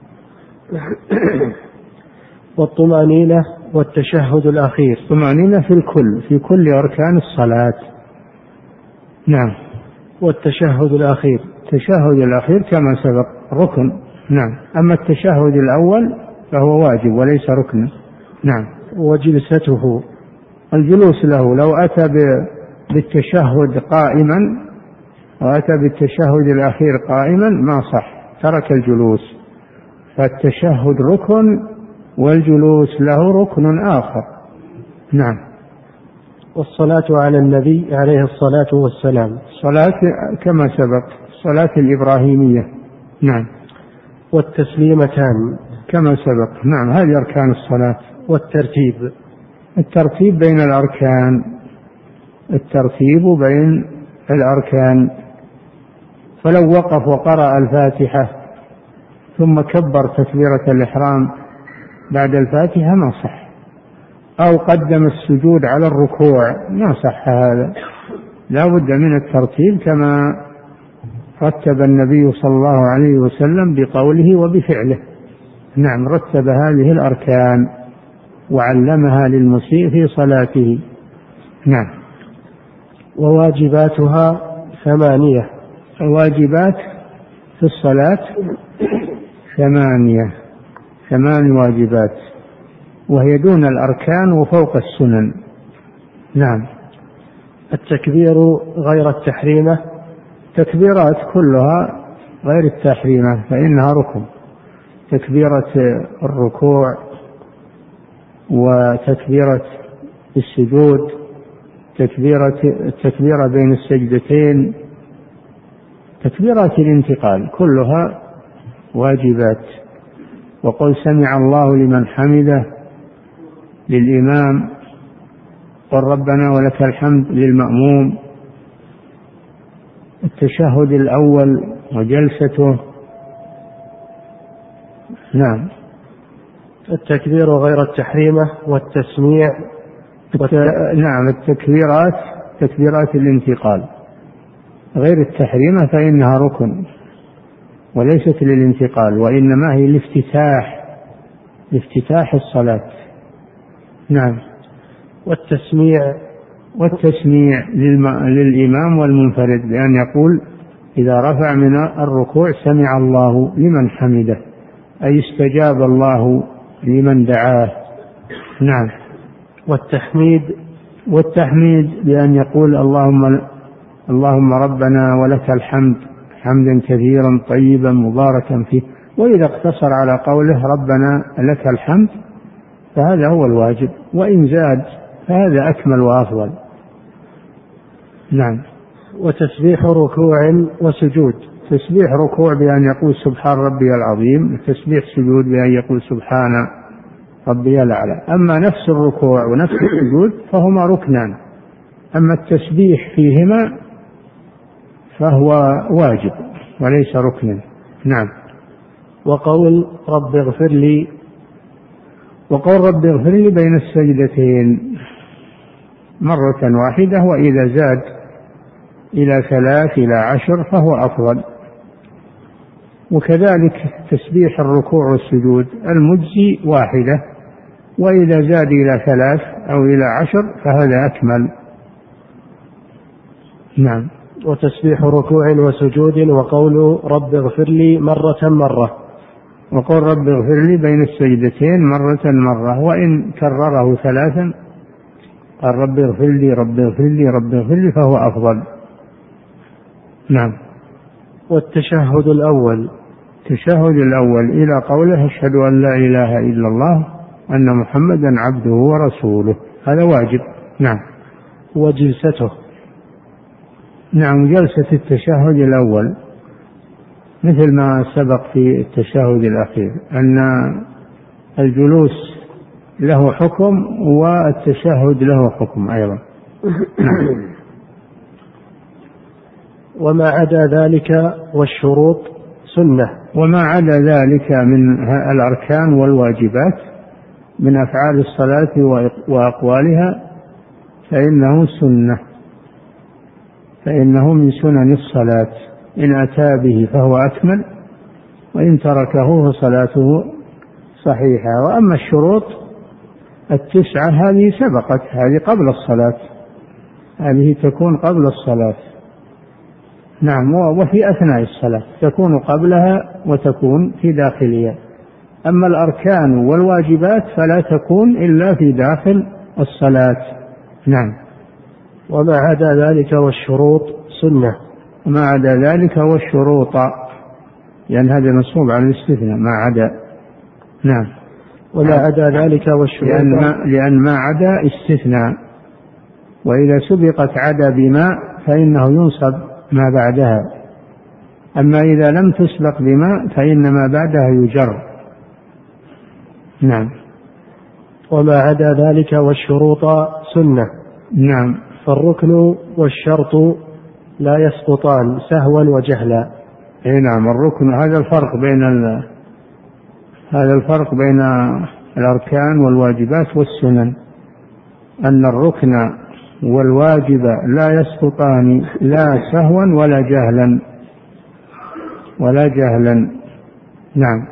والطمأنينة والتشهد الأخير. الطمأنينة في كل أركان الصلاة. نعم. والتشهد الأخير. التشهد الأخير كما سبق ركن. نعم. أما التشهد الأول فهو واجب وليس ركن. نعم. وجلسته. الجلوس له لو أتى بالتشهد قائما وأتى بالتشهد الأخير قائما ما صح، ترك الجلوس. فالتشهد ركن والجلوس له ركن آخر. نعم. والصلاة على النبي عليه الصلاة والسلام. صلاة كما سبق، الصلاة الإبراهيمية. نعم. والتسليمتان كما سبق. نعم، هذه أركان الصلاة. والترتيب. الترتيب بين الأركان، الترتيب بين الأركان. فلو وقف وقرأ الفاتحة ثم كبر تكبيرة الإحرام بعد الفاتحة ما صح، أو قدم السجود على الركوع ما صح هذا. لا بد من الترتيب كما رتب النبي صلى الله عليه وسلم بقوله وبفعله. نعم، رتب هذه الأركان وعلمها للمسيء في صلاته. نعم. وواجباتها 8. الواجبات في الصلاة 8 واجبات، وهي دون الأركان وفوق السنن. نعم. التكبير غير التحريمة. تكبيرات كلها غير التحريمة فإنها ركن. تكبيرة الركوع وتكبيرة السجود، التكبيرة بين السجدتين، تكبيرات الانتقال كلها واجبات. وقل سمع الله لمن حمده للإمام، قل ربنا ولك الحمد للمأموم. التشهد الأول وجلسته. نعم. التكبير غير التحريمة والتسميع. نعم، التكبيرات تكبيرات الانتقال غير التحريمة فإنها ركن وليست للانتقال، وإنما هي لافتتاح الصلاة. نعم. والتسميع للإمام والمنفرد بأن يقول إذا رفع من الركوع سمع الله لمن حمده، أي استجاب الله لمن دعاه. نعم. والتحميد بأن يقول اللهم ربنا ولك الحمد حمدا كثيرا طيبا مباركا فيه. وإذا اقتصر على قوله ربنا لك الحمد فهذا هو الواجب، وإن زاد فهذا أكمل وأفضل. نعم. وتسبيح ركوع وسجود. التسبيح ركوع بأن يقول سبحان ربي العظيم، التسبيح سجود بأن يقول سبحان ربي الأعلى. أما نفس الركوع ونفس السجود فهما ركنان، أما التسبيح فيهما فهو واجب وليس ركنا. نعم. وقول رب اغفر لي، وقول رب اغفر لي بين السجدتين مرة واحدة، وإذا زاد إلى 3 إلى 10 فهو أفضل. وكذلك تسبيح الركوع والسجود المجزي واحدة، وإذا زاد إلى 3 أو إلى 10 فهذا أكمل. نعم. وتسبيح ركوع وسجود وقول رب اغفر لي مرة، وقول رب اغفر لي بين السجدتين مرة، وإن كرره 3 قال رب اغفر لي رب اغفر لي رب اغفر لي فهو أفضل. نعم. والتشهد الأول، التشهد الأول إلى قوله أشهد أن لا إله إلا الله أن محمدا عبده ورسوله، هذا واجب. نعم. وجلسته، نعم، جلسة التشهد الأول مثل ما سبق في التشهد الأخير أن الجلوس له حكم والتشهد له حكم أيضا. وما عدا ذلك والشروط سنة. وما عدا ذلك من الأركان والواجبات من أفعال الصلاة وأقوالها فإنه سنة، فإنه من سنن الصلاة، إن أتى به فهو أكمل، وإن تركه فصلاته صحيحة. وأما الشروط 9 هذه سبقت، هذه قبل الصلاة، هذه تكون قبل الصلاة. نعم. وفي أثناء الصلاة تكون قبلها وتكون في داخلها. أما الأركان والواجبات فلا تكون إلا في داخل الصلاة. نعم. وما عدا ذلك والشروط سنة. وما عدا ذلك والشروط، لأن هذا منصوب على الاستثناء، ما عدا. نعم. وما عدا ذلك والشروط لأن ما عدا استثناء، وإذا سبقت عدا بما فإنه ينصب ما بعدها، أما إذا لم تسبق بما فإن ما بعدها يجر. نعم. وما عدا ذلك والشروط سنة. نعم. فالركن والشرط لا يسقطان سهوا وجهلا. نعم. الركن هذا الفرق بين الأركان والواجبات والسنن، أن الركن والواجب لا يسقطان لا سهوا ولا جهلا. نعم.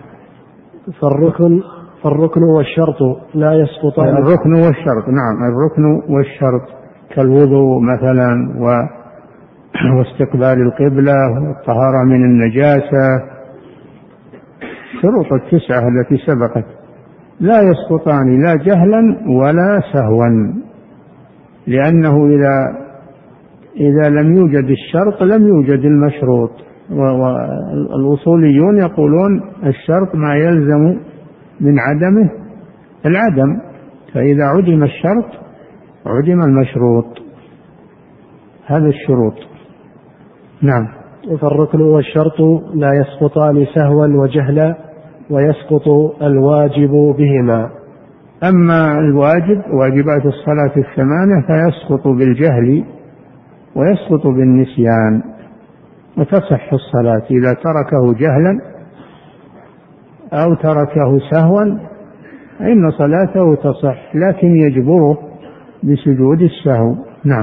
فالركن والشرط لا يسقطان. الركن والشرط، نعم، الركن والشرط كالوضوء مثلا واستقبال القبلة والطهارة من النجاسة، شروط 9 التي سبقت لا يسقطان لا جهلا ولا سهوا، لأنه إذا لم يوجد الشرط لم يوجد المشروط. والأصوليون يقولون الشرط ما يلزم من عدمه العدم، فإذا عدم الشرط عدم المشروط. هذا الشروط. نعم. فالركن والشرط لا يسقطان سهوا وجهلا، ويسقط الواجب بهما. أما الواجب واجبات الصلاة 8 فيسقط بالجهل ويسقط بالنسيان، وتصح الصلاة إذا تركه جهلا أو تركه سهوا إن صلاته تصح، لكن يجبره بسجود السهو. نعم.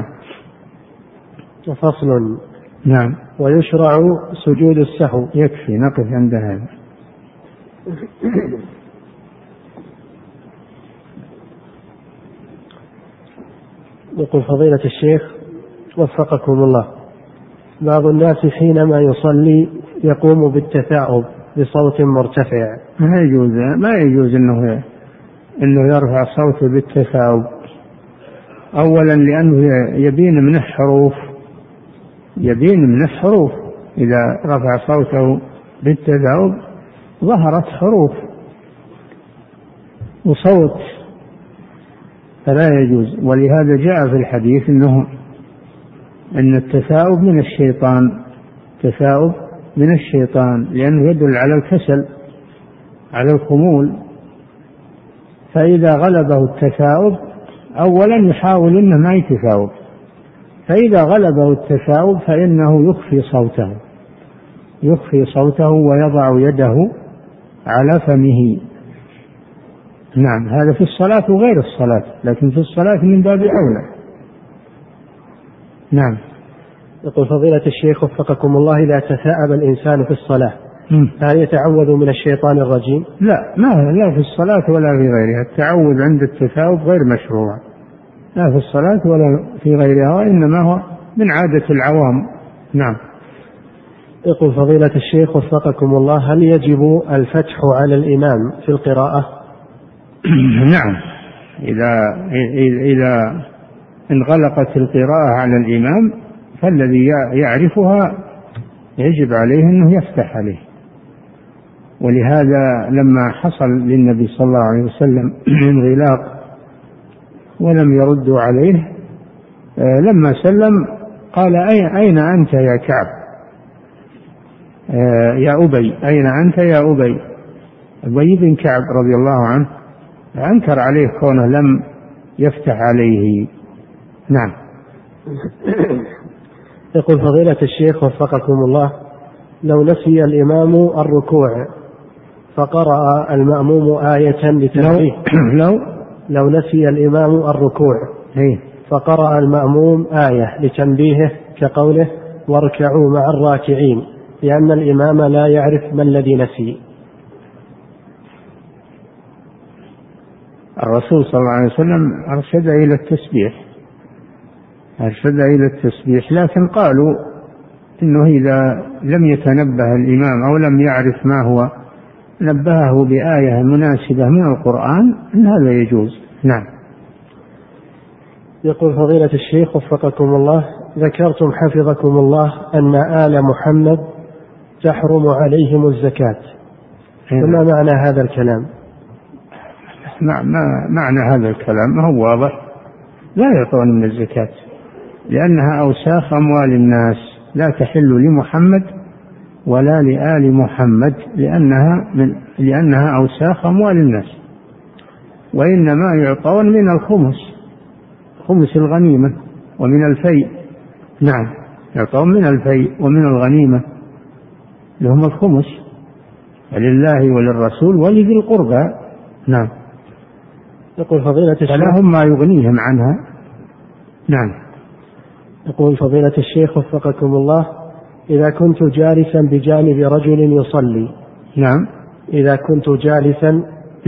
فصل. نعم. ويشرع سجود السهو. يكفي نقف عند هذا. يقول فضيلة الشيخ وفقكم الله، بعض الناس حينما يصلي يقوم بالتثاؤب بصوت مرتفع. ما يجوز انه يرفع صوته بالتثاؤب، اولا لانه يبين من الحروف، اذا رفع صوته بالتثاؤب ظهرت حروف وصوت، فلا يجوز. ولهذا جاء في الحديث ان التثاؤب من الشيطان، تثاؤب من الشيطان، لأنه يدل على الكسل، على الخمول. فإذا غلبه التثاؤب أولا يحاول أنه ما يتثاؤب، فإذا غلبه التثاؤب فإنه يخفي صوته ويضع يده على فمه. نعم، هذا في الصلاة وغير الصلاة، لكن في الصلاة من باب أولى. نعم. يقول فضيلة الشيخ وفقكم الله: إذا تثاءب الإنسان في الصلاة هل يتعوذ من الشيطان الرجيم؟ لا في الصلاة ولا في غيرها. التعوذ عند التثاؤب غير مشروع، لا في الصلاة ولا في غيرها، وإنما هو من عادة العوام. نعم. يقول فضيلة الشيخ وفقكم الله: هل يجب الفتح على الإمام في القراءة؟ نعم، إذا انغلقت القراءة على الإمام فالذي يعرفها يجب عليه أنه يفتح عليه. ولهذا لما حصل للنبي صلى الله عليه وسلم انغلاق ولم يردوا عليه، لما سلم قال: أين أنت يا كعب؟ يا أبي، أين أنت يا أبي؟ أبي بن كعب رضي الله عنه أنكر عليه كونه لم يفتح عليه. نعم. يقول فضيلة الشيخ وفقكم الله: لو نسي الإمام الركوع فقرأ المأموم آية لتنبيه لو نسي الإمام الركوع فقرأ المأموم آية لتنبيهه كقوله: واركعوا مع الراكعين، لأن الإمام لا يعرف ما الذي نسي. الرسول صلى الله عليه وسلم أرشد إلى التسبيح، لكن قالوا إنه إذا لم يتنبه الإمام أو لم يعرف ما هو نبهه بآية مناسبة من القرآن إن هذا يجوز. نعم. يقول فضيلة الشيخ وفقكم الله: ذكرتم حفظكم الله أن آل محمد تحرم عليهم الزكاة، فما معنى هذا الكلام؟ معنى هذا الكلام ما هو واضح، لا يعطون من الزكاة لأنها أوساخ أموال الناس، لا تحل لمحمد ولا لآل محمد، لأنها أوساخ أموال الناس، وإنما يعطون من خمس الغنيمة ومن الفيء. نعم، يعطون من الفيء ومن الغنيمة لهم الخمس، ولله وللرسول ولذي القربى. نعم. يقول فضيلة الشيخ: فلهم ما يغنيهم عنها. نعم. يقول فضيلة الشيخ وفقكم الله: إذا كنت جالسا بجانب رجل يصلي. نعم. إذا كنت جالسا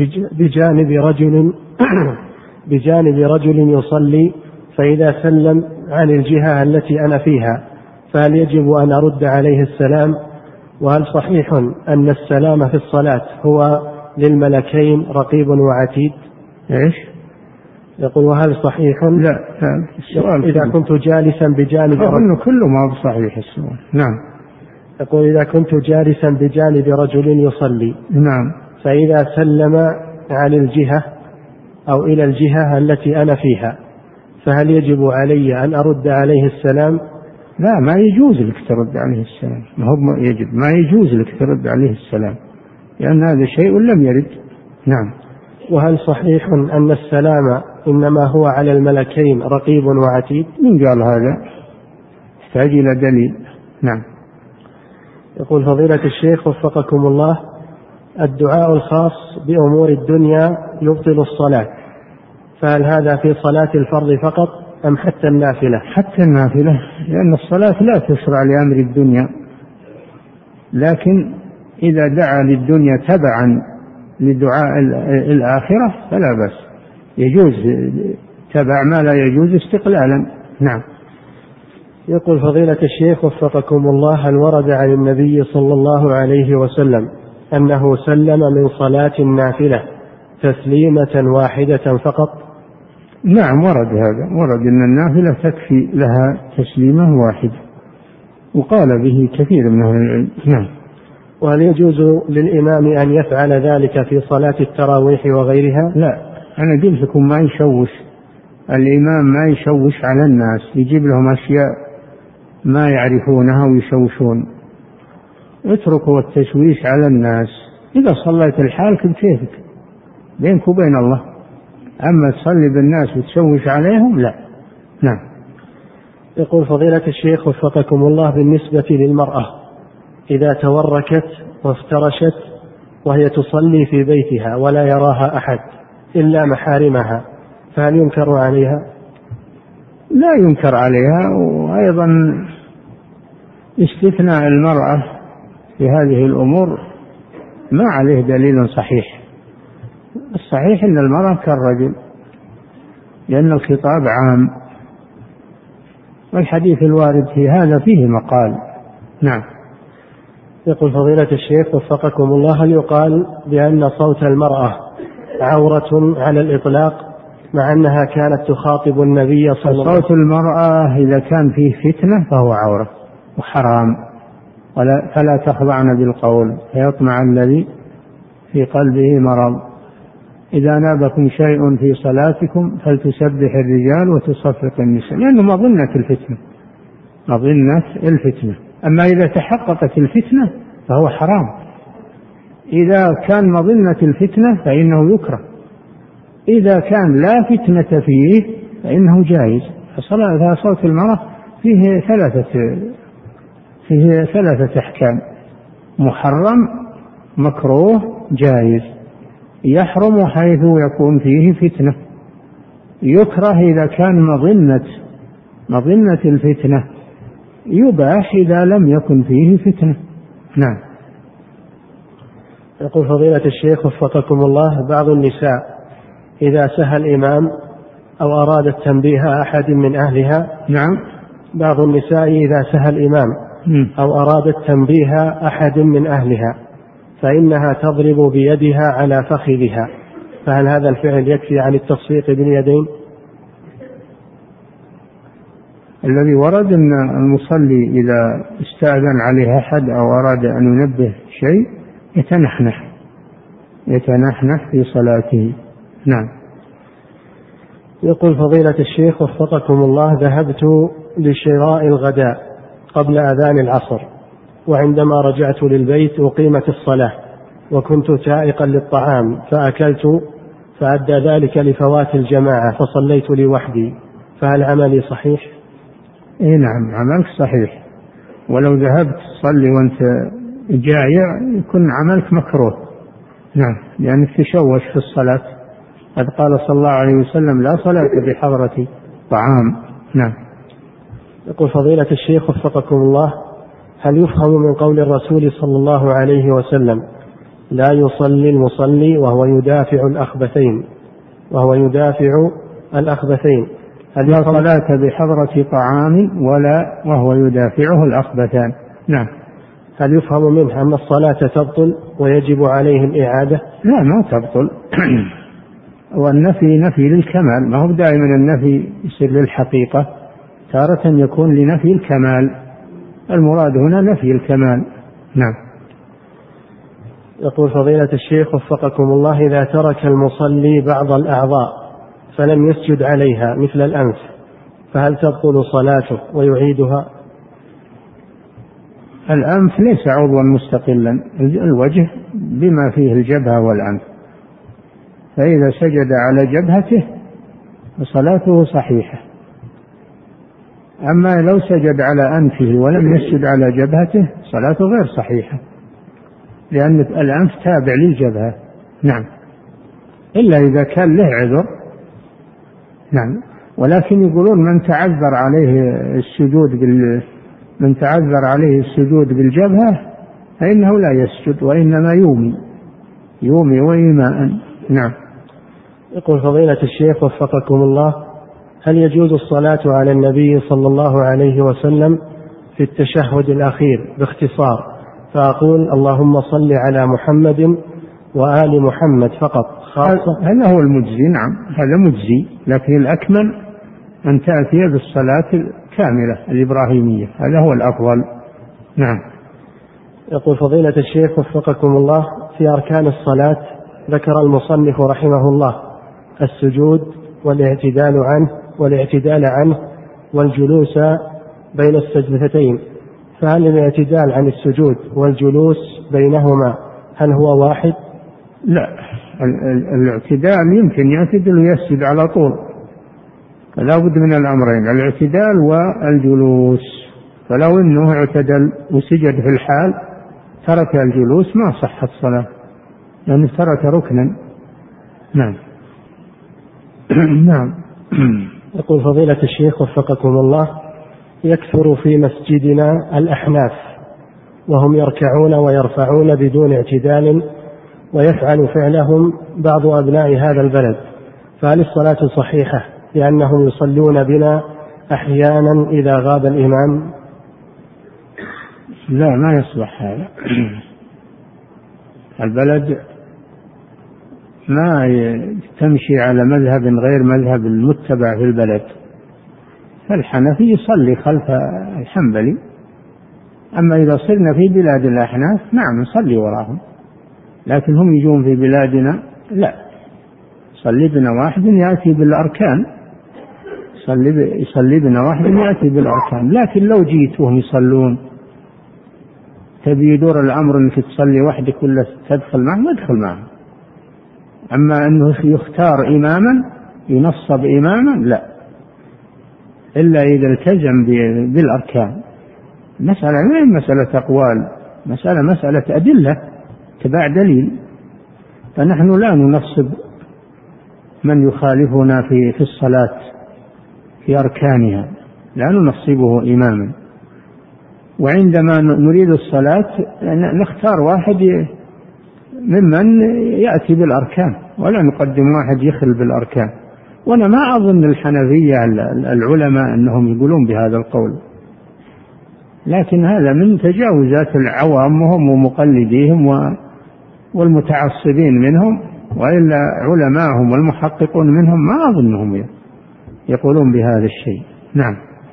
بجانب رجل يصلي، فإذا سلم عن الجهة التي أنا فيها فهل يجب أن أرد عليه السلام؟ وهل صحيح أن السلام في الصلاة هو للملكين رقيب وعتيد؟ إيش؟ يقول: وهل صحيح؟ لا إذا كنت جالسا بجانب رجل، كله ما بصحيح السؤال. نعم. يقول: إذا كنت جالسا بجانب رجل يصلي. نعم. فإذا سلم عن الجهة أو إلى الجهة التي أنا فيها فهل يجب علي أن أرد عليه السلام؟ لا، ما يجوز لك ترد عليه السلام، ما يجوز لك ترد عليه السلام، لأن هذا شيء لم يرد. نعم. وهل صحيح أن السلام إنما هو على الملكين رقيب وعتيد؟ من قال هذا؟ يحتاج إلى دليل. نعم. يقول فضيلة الشيخ وفقكم الله: الدعاء الخاص بأمور الدنيا يبطل الصلاة، فهل هذا في صلاة الفرض فقط أم حتى النافلة؟ حتى النافلة، لأن الصلاة لا تشرع لأمر الدنيا، لكن إذا دعا للدنيا تبعا لدعاء الآخرة فلا بأس، يجوز تبع ما لا يجوز استقلالا. نعم. يقول فضيلة الشيخ وفقكم الله: هل ورد عن النبي صلى الله عليه وسلم أنه سلم من صلاة النافلة تسليمة واحدة فقط؟ نعم، ورد هذا، ورد أن النافلة تكفي لها تسليمة واحدة، وقال به كثير من أهل العلم. نعم. وهل يجوز للإمام أن يفعل ذلك في صلاة التراويح وغيرها؟ لا، أنا قلت لكم ما يشوش الإمام، ما يشوش على الناس، يجيب لهم أشياء ما يعرفونها ويشوشون. اتركوا التشويش على الناس. إذا صليت لحالك بكيفك بينك وبين الله، أما تصلي بالناس وتشوش عليهم لا. نعم. يقول فضيلة الشيخ وفقكم الله، بالنسبة للمرأة إذا توركت وافترشت وهي تصلي في بيتها ولا يراها أحد إلا محارمها، فهل ينكر عليها؟ لا ينكر عليها. وأيضا استثناء المرأة في هذه الأمور ما عليه دليل صحيح. الصحيح أن المرأة كالرجل، لأن الخطاب عام، والحديث الوارد في هذا فيه مقال. نعم. يقول فضيلة الشيخ وفقكم الله، هل يقال بأن صوت المرأة عورة على الإطلاق مع أنها كانت تخاطب النبي صلى الله عليه وسلم؟ صوت المرأة إذا كان فيه فتنة فهو عورة وحرام، فلا تخضعن بالقول فيطمع الذي في قلبه مرض. إذا نابكم شيء في صلاتكم فلتسبح الرجال وتصفق النساء، لأنه مظنة الفتنة. أما إذا تحققت الفتنة فهو حرام. إذا كان مظنة الفتنة فإنه يكره، إذا كان لا فتنة فيه فإنه جائز. فصوت المرأة فيه ثلاثة أحكام: محرم، مكروه، جائز. يحرم حيث يكون فيه فتنة، يكره إذا كان مظنة الفتنة، يباح إذا لم يكن فيه فتنة. نعم. يقول فضيلة الشيخ وفقكم الله، بعض النساء إذا سهى الإمام أو أرادت تنبيه أحد من أهلها. نعم. بعض النساء إذا سهى الإمام أو أرادت تنبيه أحد من أهلها فإنها تضرب بيدها على فخذها، فهل هذا الفعل يكفي عن التصفيق باليدين؟ الذي ورد أن المصلي إذا استأذن عليه أحد أو أراد أن ينبه شيء يتنحنح في صلاته. نعم. يقول فضيلة الشيخ وفقكم الله، ذهبت لشراء الغداء قبل أذان العصر، وعندما رجعت للبيت أقيمت الصلاة وكنت تائقا للطعام فأكلت، فأدى ذلك لفوات الجماعة فصليت لوحدي، فهل عملي صحيح؟ إيه نعم، عملك صحيح. ولو ذهبت تصلي وانت جائع يكون عملك مكروه. نعم، لأنك تشوش في الصلاة. قد قال صلى الله عليه وسلم: لا صلاة بحضرة طعام. نعم. يقول فضيلة الشيخ وفقكم الله، هل يفهم من قول الرسول صلى الله عليه وسلم: لا يصلي المصلي وهو يدافع الأخبثين هل لا صلاة بحضرة طعام ولا وهو يدافعه الأخبثان؟ نعم. هل يفهم منه أن الصلاة تبطل ويجب عليه الإعادة؟ لا، ما تبطل. والنفي نفي للكمال، ما هو دائما النفي يصير للحقيقة، تارة يكون لنفي الكمال. المراد هنا نفي الكمال. نعم. يقول فضيلة الشيخ وفقكم الله، إذا ترك المصلي بعض الأعضاء فلم يسجد عليها مثل الأنف فهل تبطل صلاته ويعيدها؟ الأنف ليس عضوا مستقلا، الوجه بما فيه الجبهة والأنف، فإذا سجد على جبهته فصلاته صحيحة. أما لو سجد على أنفه ولم يسجد على جبهته صلاته غير صحيحة، لأن الأنف تابع للجبهة. نعم، إلا إذا كان له عذر. نعم. ولكن يقولون من تعذر عليه السجود بالجبهة فإنه لا يسجد، وإنما يومي وإيماء. نعم. يقول فضيلة الشيخ وفقكم الله، هل يجوز الصلاة على النبي صلى الله عليه وسلم في التشهد الأخير باختصار، فأقول اللهم صل على محمد وآل محمد فقط خاصة؟ هذا هو المجزي. نعم، هذا مجزي، لكن الأكمل أن تأتي بالصلاة الكاملة الإبراهيمية، هذا هو الأفضل. نعم. يقول فضيلة الشيخ وفقكم الله، في أركان الصلاة ذكر المصنف رحمه الله السجود والاعتدال عنه والجلوس بين السجدتين، فهل الاعتدال عن السجود والجلوس بينهما هل هو واحد؟ لا، الاعتدال يمكن يعتدل ويسجد على طول، فلا بد من الأمرين، الاعتدال والجلوس. فلو أنه اعتدل وسجد في الحال ترك الجلوس ما صحت الصلاة لأنه ترك ركنا. نعم. نعم. يقول فضيلة الشيخ وفقكم الله: يكثر في مسجدنا الأحناف وهم يركعون ويرفعون بدون اعتدال، ويفعل فعلهم بعض أبناء هذا البلد، فهل الصلاة صحيحة لأنهم يصلون بنا أحيانا إذا غاب الإمام؟ لا، ما يصلح هذا. البلد ما تمشي على مذهب غير مذهب المتبع في البلد، فالحنفي يصلي خلف الحنبلي، أما إذا صرنا في بلاد الأحناف نعم نصلي وراهم، لكن هم يجون في بلادنا لا، صلي بنا واحد يأتي بالأركان، يصلي بنا واحد يأتي بالأركان. لكن لو جيت وهم يصلون تبي يدور الأمر أنك تصلي وحدك ولا تدخل معهم، ادخل معهم. أما أنه يختار إماما ينصب إماما لا، إلا إذا التزم بالأركان. مسألة ما هي مسألة أقوال، مسألة أدلة تبع دليل، فنحن لا ننصب من يخالفنا في الصلاة في أركانها، لا ننصبه إماما. وعندما نريد الصلاة نختار واحد ممن يأتي بالأركان، ولا نقدم واحد يخل بالأركان. وأنا ما أظن الحنفية العلماء أنهم يقولون بهذا القول، لكن هذا من تجاوزات العوام وهم ومقلديهم والمتعصبين منهم، وإلا علماءهم والمحققون منهم ما أظنهم يقولون بهذا الشيء. نعم.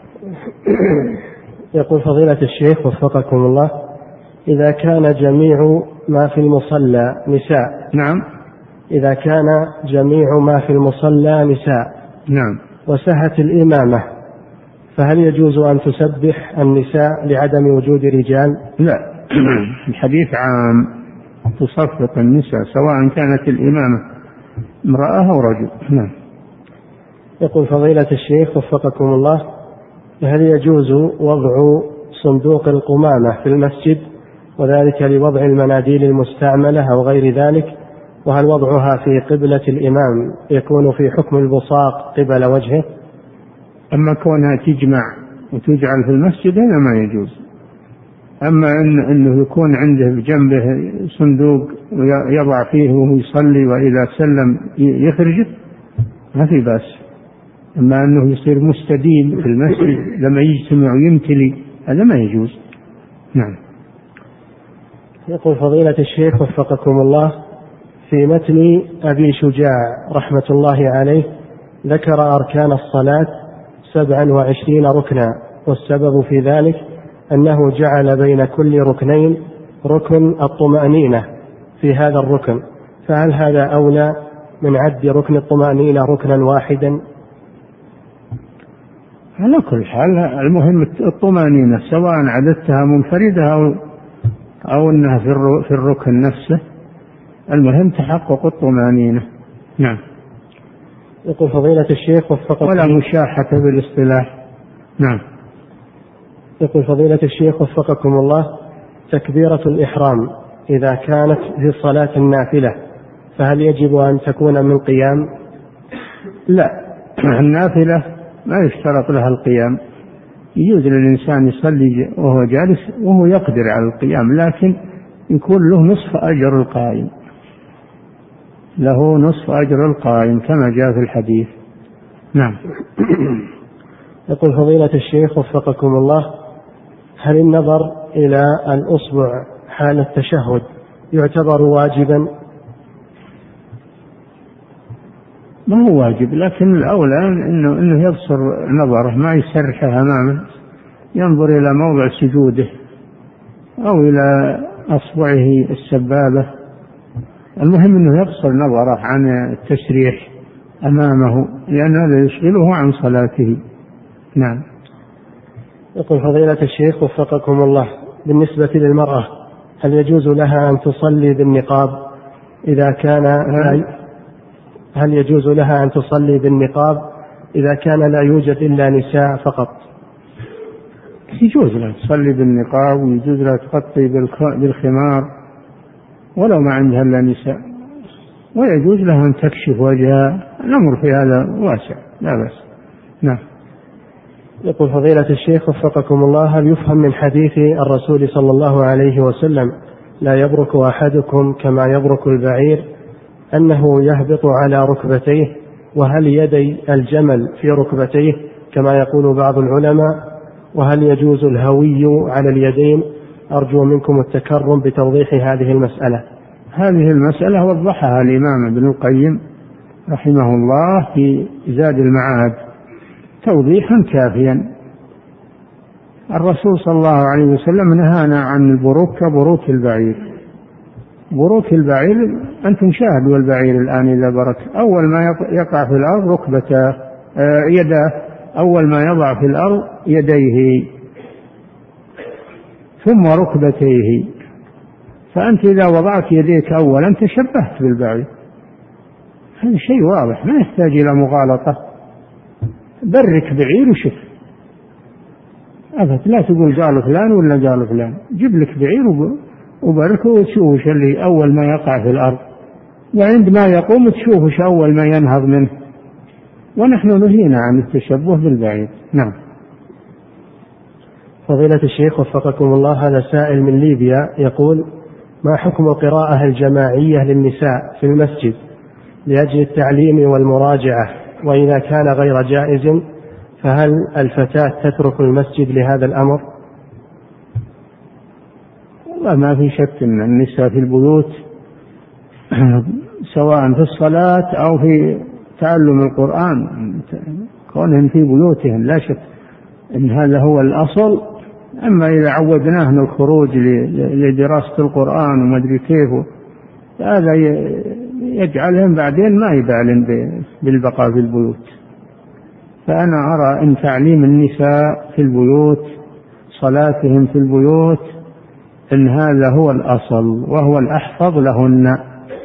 يقول فضيلة الشيخ وفقكم الله: إذا كان جميع ما في المصلى نساء. نعم. إذا كان جميع ما في المصلى نساء. نعم. وسهت الإمامة، فهل يجوز أن تسبح النساء لعدم وجود رجال؟ لا، الحديث عام، تصفق النساء سواء كانت الإمامة امرأة أو رجل. نعم. يقول فضيلة الشيخ وفقكم الله: هل يجوز وضع صندوق القمامة في المسجد، وذلك لوضع المناديل المستعملة أو غير ذلك؟ وهل وضعها في قبلة الإمام يكون في حكم البصاق قبل وجهه؟ أما كونها تجمع وتجعل في المسجد هذا ما يجوز. أما أنه يكون عنده بجنبه صندوق ويضع فيه وهو يصلي وإذا سلم يخرجه ما في بأس. أما أنه يصير مستديم في المسجد لما يجتمع ويمتلي هذا ما يجوز. نعم. يقول فضيلة الشيخ وفقكم الله: في متن أبي شجاع رحمة الله عليه ذكر أركان الصلاة 27 ركنا، والسبب في ذلك أنه جعل بين كل ركنين ركن الطمأنينة في هذا الركن، فهل هذا أولى من عد ركن الطمأنينة ركنا واحدا؟ على كل حال المهم الطمأنينة سواء عددتها منفردة أو أنها في الركن نفسه، المهم تحقق الطمأنينة. نعم. يقول فضيلة الشيخ وفقكم ولا مشاحة بالاصطلاح. نعم. يقول فضيلة الشيخ وفقكم الله: تكبيرة الإحرام إذا كانت في صلاة النافلة فهل يجب أن تكون من قيام؟ لا، النافلة ما يشترط لها القيام، يجوز للإنسان يصلي وهو جالس وهو يقدر على القيام، لكن يكون له نصف أجر القائم، له نصف أجر القائم كما جاء في الحديث. نعم. يقول فضيلة الشيخ وفقكم الله: هل النظر إلى الأصبع حال التشهد يعتبر واجبا؟ ما هو واجب، لكن الأولى إنه يبصر نظره، ما يسرحه أمامه، ينظر إلى موضع سجوده أو إلى أصبعه السبابة، المهم أنه يبصر نظره عن التسريح أمامه، لأن هذا يشغله عن صلاته. نعم. يقول فضيلة الشيخ وفقكم الله، بالنسبة للمرأة هل يجوز لها أن تصلي بالنقاب إذا كان هل يجوز لها أن تصلي بالنقاب إذا كان لا يوجد إلا نساء فقط؟ يجوز لها تصلي بالنقاب، ويجوز لها تغطي بالخمار ولو ما عندها إلا نساء، ويجوز لها أن تكشف وجهها. الأمر في هذا واسع لا بأس. نعم. يقول فضيلة الشيخ وفقكم الله، هل يفهم من حديث الرسول صلى الله عليه وسلم لا يبرك أحدكم كما يبرك البعير أنه يهبط على ركبتيه، وهل يدي الجمل في ركبتيه كما يقول بعض العلماء، وهل يجوز الهوي على اليدين؟ أرجو منكم التكرم بتوضيح هذه المسألة. هذه المسألة وضحها الإمام ابن القيم رحمه الله في زاد المعاد توضيحا كافيا. الرسول صلى الله عليه وسلم نهانا عن البروك كبروك البعير. بروك البعير أنتم شاهدوا البعير الآن إذا برك أول ما يقع في الأرض ركبته يداه، أول ما يضع في الأرض يديه ثم ركبتيه، فأنت إذا وضعت يديك أولا تشبهت بالبعير. هذا شيء واضح ما يحتاج إلى مغالطة. برك بعير وشف أبد، لا تقول قال فلان ولا قال فلان، جيب لك بعير وبركه وتشوفش اللي أول ما يقع في الأرض، وعندما يقوم تشوفش أول ما ينهض منه. ونحن نهينا عن التشبه بالبعير. نعم. فضيلة الشيخ وفقكم الله، هذا سائل من ليبيا يقول ما حكم القراءة الجماعية للنساء في المسجد لأجل التعليم والمراجعة، وإذا كان غير جائز فهل الفتاة تترك المسجد لهذا الأمر؟ والله ما في شك أن النساء في البيوت سواء في الصلاة أو في تعلم القرآن كونهم في بيوتهم لا شك أن هذا هو الأصل. أما إذا عودناهن الخروج لدراسة القرآن وما أدري كيف، هذا يجعلهم بعدين ما يبالن بالبقاء في البيوت. فأنا أرى أن تعليم النساء في البيوت، صلاتهم في البيوت، أن هذا هو الأصل وهو الأحفظ لهن.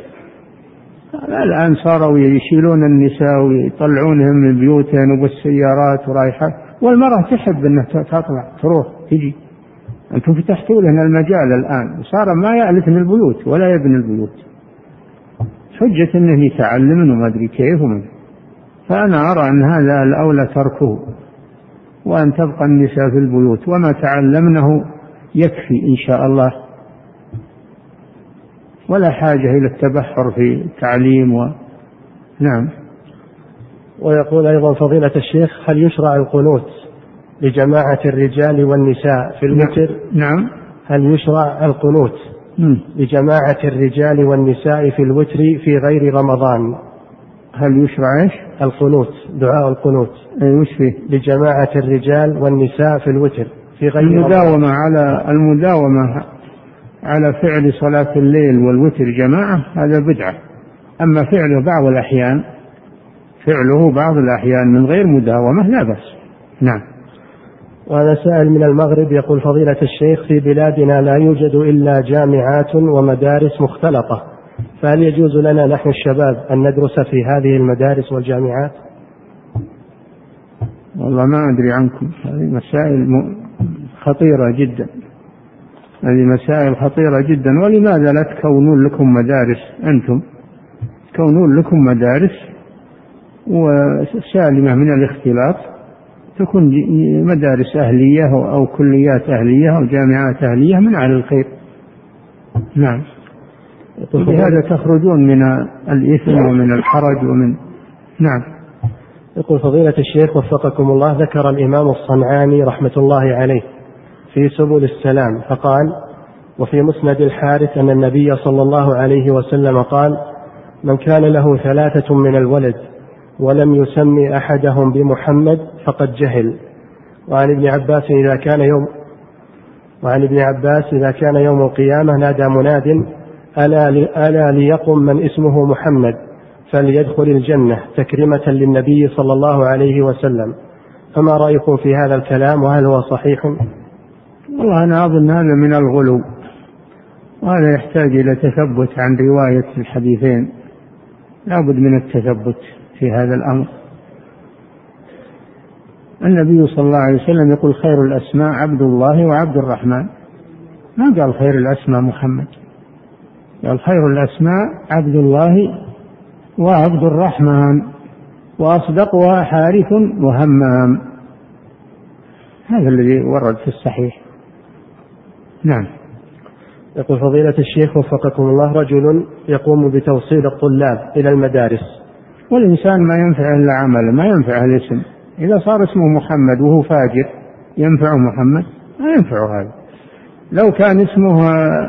الآن صاروا يشيلون النساء ويطلعونهم من بيوتهم وبالسيارات ورايحة، والمرأة تحب أنها تطلع تروح تجي. أنتم فتحتوا لنا المجال الآن، صار ما يألفن البيوت ولا يبني البيوت، حجة أنه يتعلم وما أدري كيف ومن. فأنا أرى أن هذا الأولى تركه، وأن تبقى النساء في البيوت، وما تعلمنه يكفي إن شاء الله، ولا حاجة إلى التبحر في التعليم نعم. ويقول أيضا فضيلة الشيخ هل يشرع القنوت لجماعة الرجال والنساء في الوتر؟ نعم. هل يشرع القنوت لجماعة الرجال والنساء في الوتر في غير رمضان؟ هل يشرع ايش؟ القنوت، دعاء القنوت وش فيه؟ لجماعة الرجال والنساء في الوتر في غير المداومة على فعل صلاة الليل والوتر جماعة هذا بدعة. أما فعله بعض الأحيان من غير مداومة لا بأس. نعم. وهذا سائل من المغرب يقول فضيلة الشيخ في بلادنا لا يوجد إلا جامعات ومدارس مختلطة، فهل يجوز لنا نحن الشباب أن ندرس في هذه المدارس والجامعات؟ والله ما أدري عنكم، هذه مسائل خطيرة جدا، هذه مسائل خطيرة جدا. ولماذا لا تكونون لكم مدارس، أنتم تكونون لكم مدارس وسالمة من الاختلاط، تكون مدارس أهلية أو كليات أهلية أو جامعات أهلية من أهل الخير. نعم. بهذا تخرجون من الإثم ومن الحرج ومن. نعم. يقول فضيلة الشيخ وفقكم الله ذكر الإمام الصنعاني رحمة الله عليه في سبل السلام فقال وفي مسند الحارث أن النبي صلى الله عليه وسلم قال من كان له 3 من الولد ولم يسمي أحدهم بمحمد فقد جهل. وعن ابن عباس إذا كان يوم القيامة نادى مناد ألا ليقم من اسمه محمد فليدخل الجنة تكرمة للنبي صلى الله عليه وسلم. فما رأيكم في هذا الكلام وهل هو صحيح؟ والله أنا أظن هذا من الغلو، وهذا يحتاج إلى تثبت عن رواية الحديثين، لا بد من التثبت في هذا الأمر. النبي صلى الله عليه وسلم يقول خير الأسماء عبد الله وعبد الرحمن، ما قال خير الأسماء محمد، قال خير الأسماء عبد الله وعبد الرحمن، وأصدقها حارث وهمام. هذا الذي ورد في الصحيح. نعم. يقول فضيلة الشيخ وفقكم الله، رجل يقوم بتوصيل الطلاب إلى المدارس، والإنسان ما ينفع إلا عمله، ما ينفع الاسم. إذا صار اسمه محمد وهو فاجر ينفع محمد؟ ما ينفع هذا. لو كان اسمه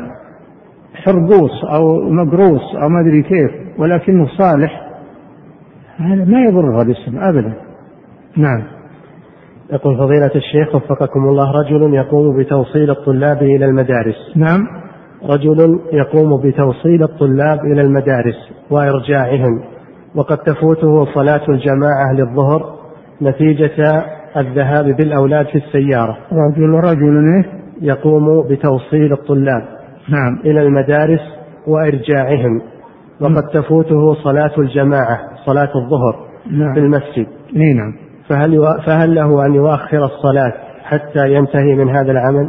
حرقوس أو مقروس أو ما أدري كيف ولكنه صالح، هذا ما يضره الاسم أبدا. نعم. يقول فضيلة الشيخ وفقكم الله، رجل يقوم بتوصيل الطلاب إلى المدارس. نعم. رجل يقوم بتوصيل الطلاب إلى المدارس وإرجاعهم، وقد تفوته صلاة الجماعة للظهر نتيجة الذهاب بالأولاد في السيارة. رجل يقوم بتوصيل الطلاب نعم إلى المدارس وإرجاعهم، وقد تفوته صلاة الجماعة صلاة الظهر نعم. في المسجد. نعم. فهل له أن يؤخر الصلاة حتى ينتهي من هذا العمل؟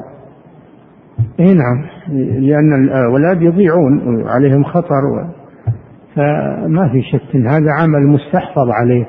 نعم، لأن الأولاد يضيعون عليهم خطر، فما في شك أن هذا عمل مستحفظ عليه.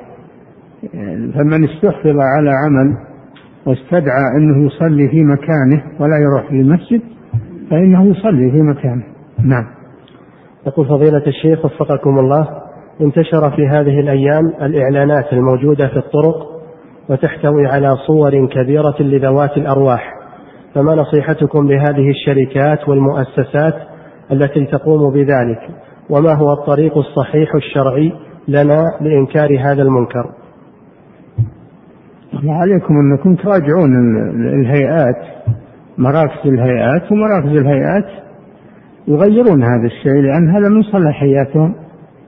فمن استحفظ على عمل واستدعى أنه يصلي في مكانه ولا يروح للمسجد فإنه يصلي في مكانه. نعم. يقول فضيلة الشيخ وفقكم الله، انتشر في هذه الأيام الإعلانات الموجودة في الطرق وتحتوي على صور كبيرة لذوات الأرواح، فما نصيحتكم لهذه الشركات والمؤسسات التي تقوم بذلك، وما هو الطريق الصحيح الشرعي لنا لإنكار هذا المنكر؟ عليكم أنكم تراجعون الهيئات، مراكز الهيئات، ومراكز الهيئات يغيرون هذا الشيء، لأن هذا من صلاحياتهم،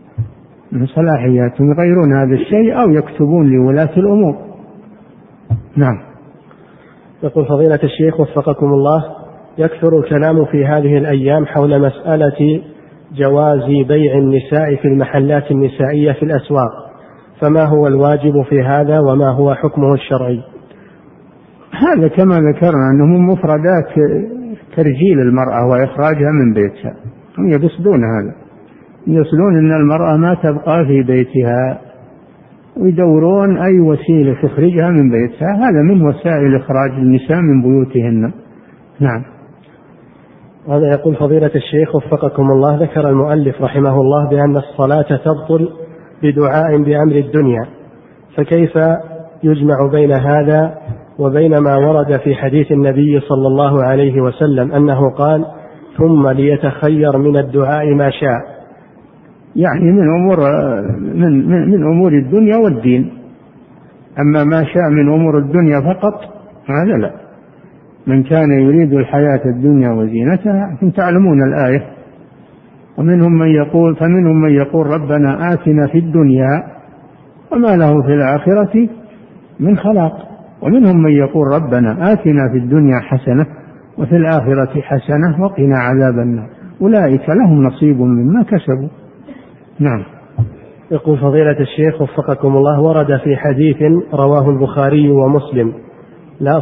يغيرون هذا الشيء أو يكتبون لولاة الأمور. نعم. يقول فضيلة الشيخ وفقكم الله، يكثر الكلام في هذه الأيام حول مسألة جواز بيع النساء في المحلات النسائية في الأسواق، فما هو الواجب في هذا وما هو حكمه الشرعي؟ هذا كما ذكرنا أنه من مفردات ترجيل المرأة وإخراجها من بيتها، هم يقصدون هذا، يقصدون أن المرأة ما تبقى في بيتها ويدورون أي وسيلة تخرجها من بيتها، هذا من وسائل إخراج النساء من بيوتهن. نعم. هذا يقول فضيلة الشيخ وفقكم الله، ذكر المؤلف رحمه الله بأن الصلاة تبطل بدعاء بأمر الدنيا، فكيف يجمع بين هذا وبين ما ورد في حديث النبي صلى الله عليه وسلم أنه قال ثم ليتخير من الدعاء ما شاء؟ يعني من أمور الدنيا والدين، أما ما شاء من أمور الدنيا فقط هذا لا. من كان يريد الحياة الدنيا وزينتها، أنتم تعلمون الآية، فمنهم من يقول ربنا آتنا في الدنيا وما له في الآخرة من خلاق، ومنهم من يقول ربنا آتنا في الدنيا حسنة وفي الآخرة حسنة وقنا عذاب النار، أولئك لهم نصيب مما كسبوا. نعم. يقول فضيلة الشيخ وفقكم الله، ورد في حديث رواه البخاري ومسلم لا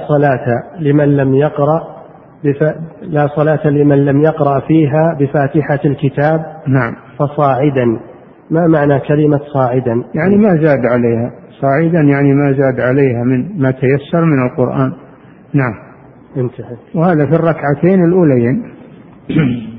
صلاة لمن لم يقرأ فيها بفاتحة الكتاب. نعم. فصاعدا، ما معنى كلمة صاعدا؟ يعني ما زاد عليها، صاعدا يعني ما زاد عليها من ما تيسر من القرآن. نعم. انتهى. وهذا في الركعتين الأوليين.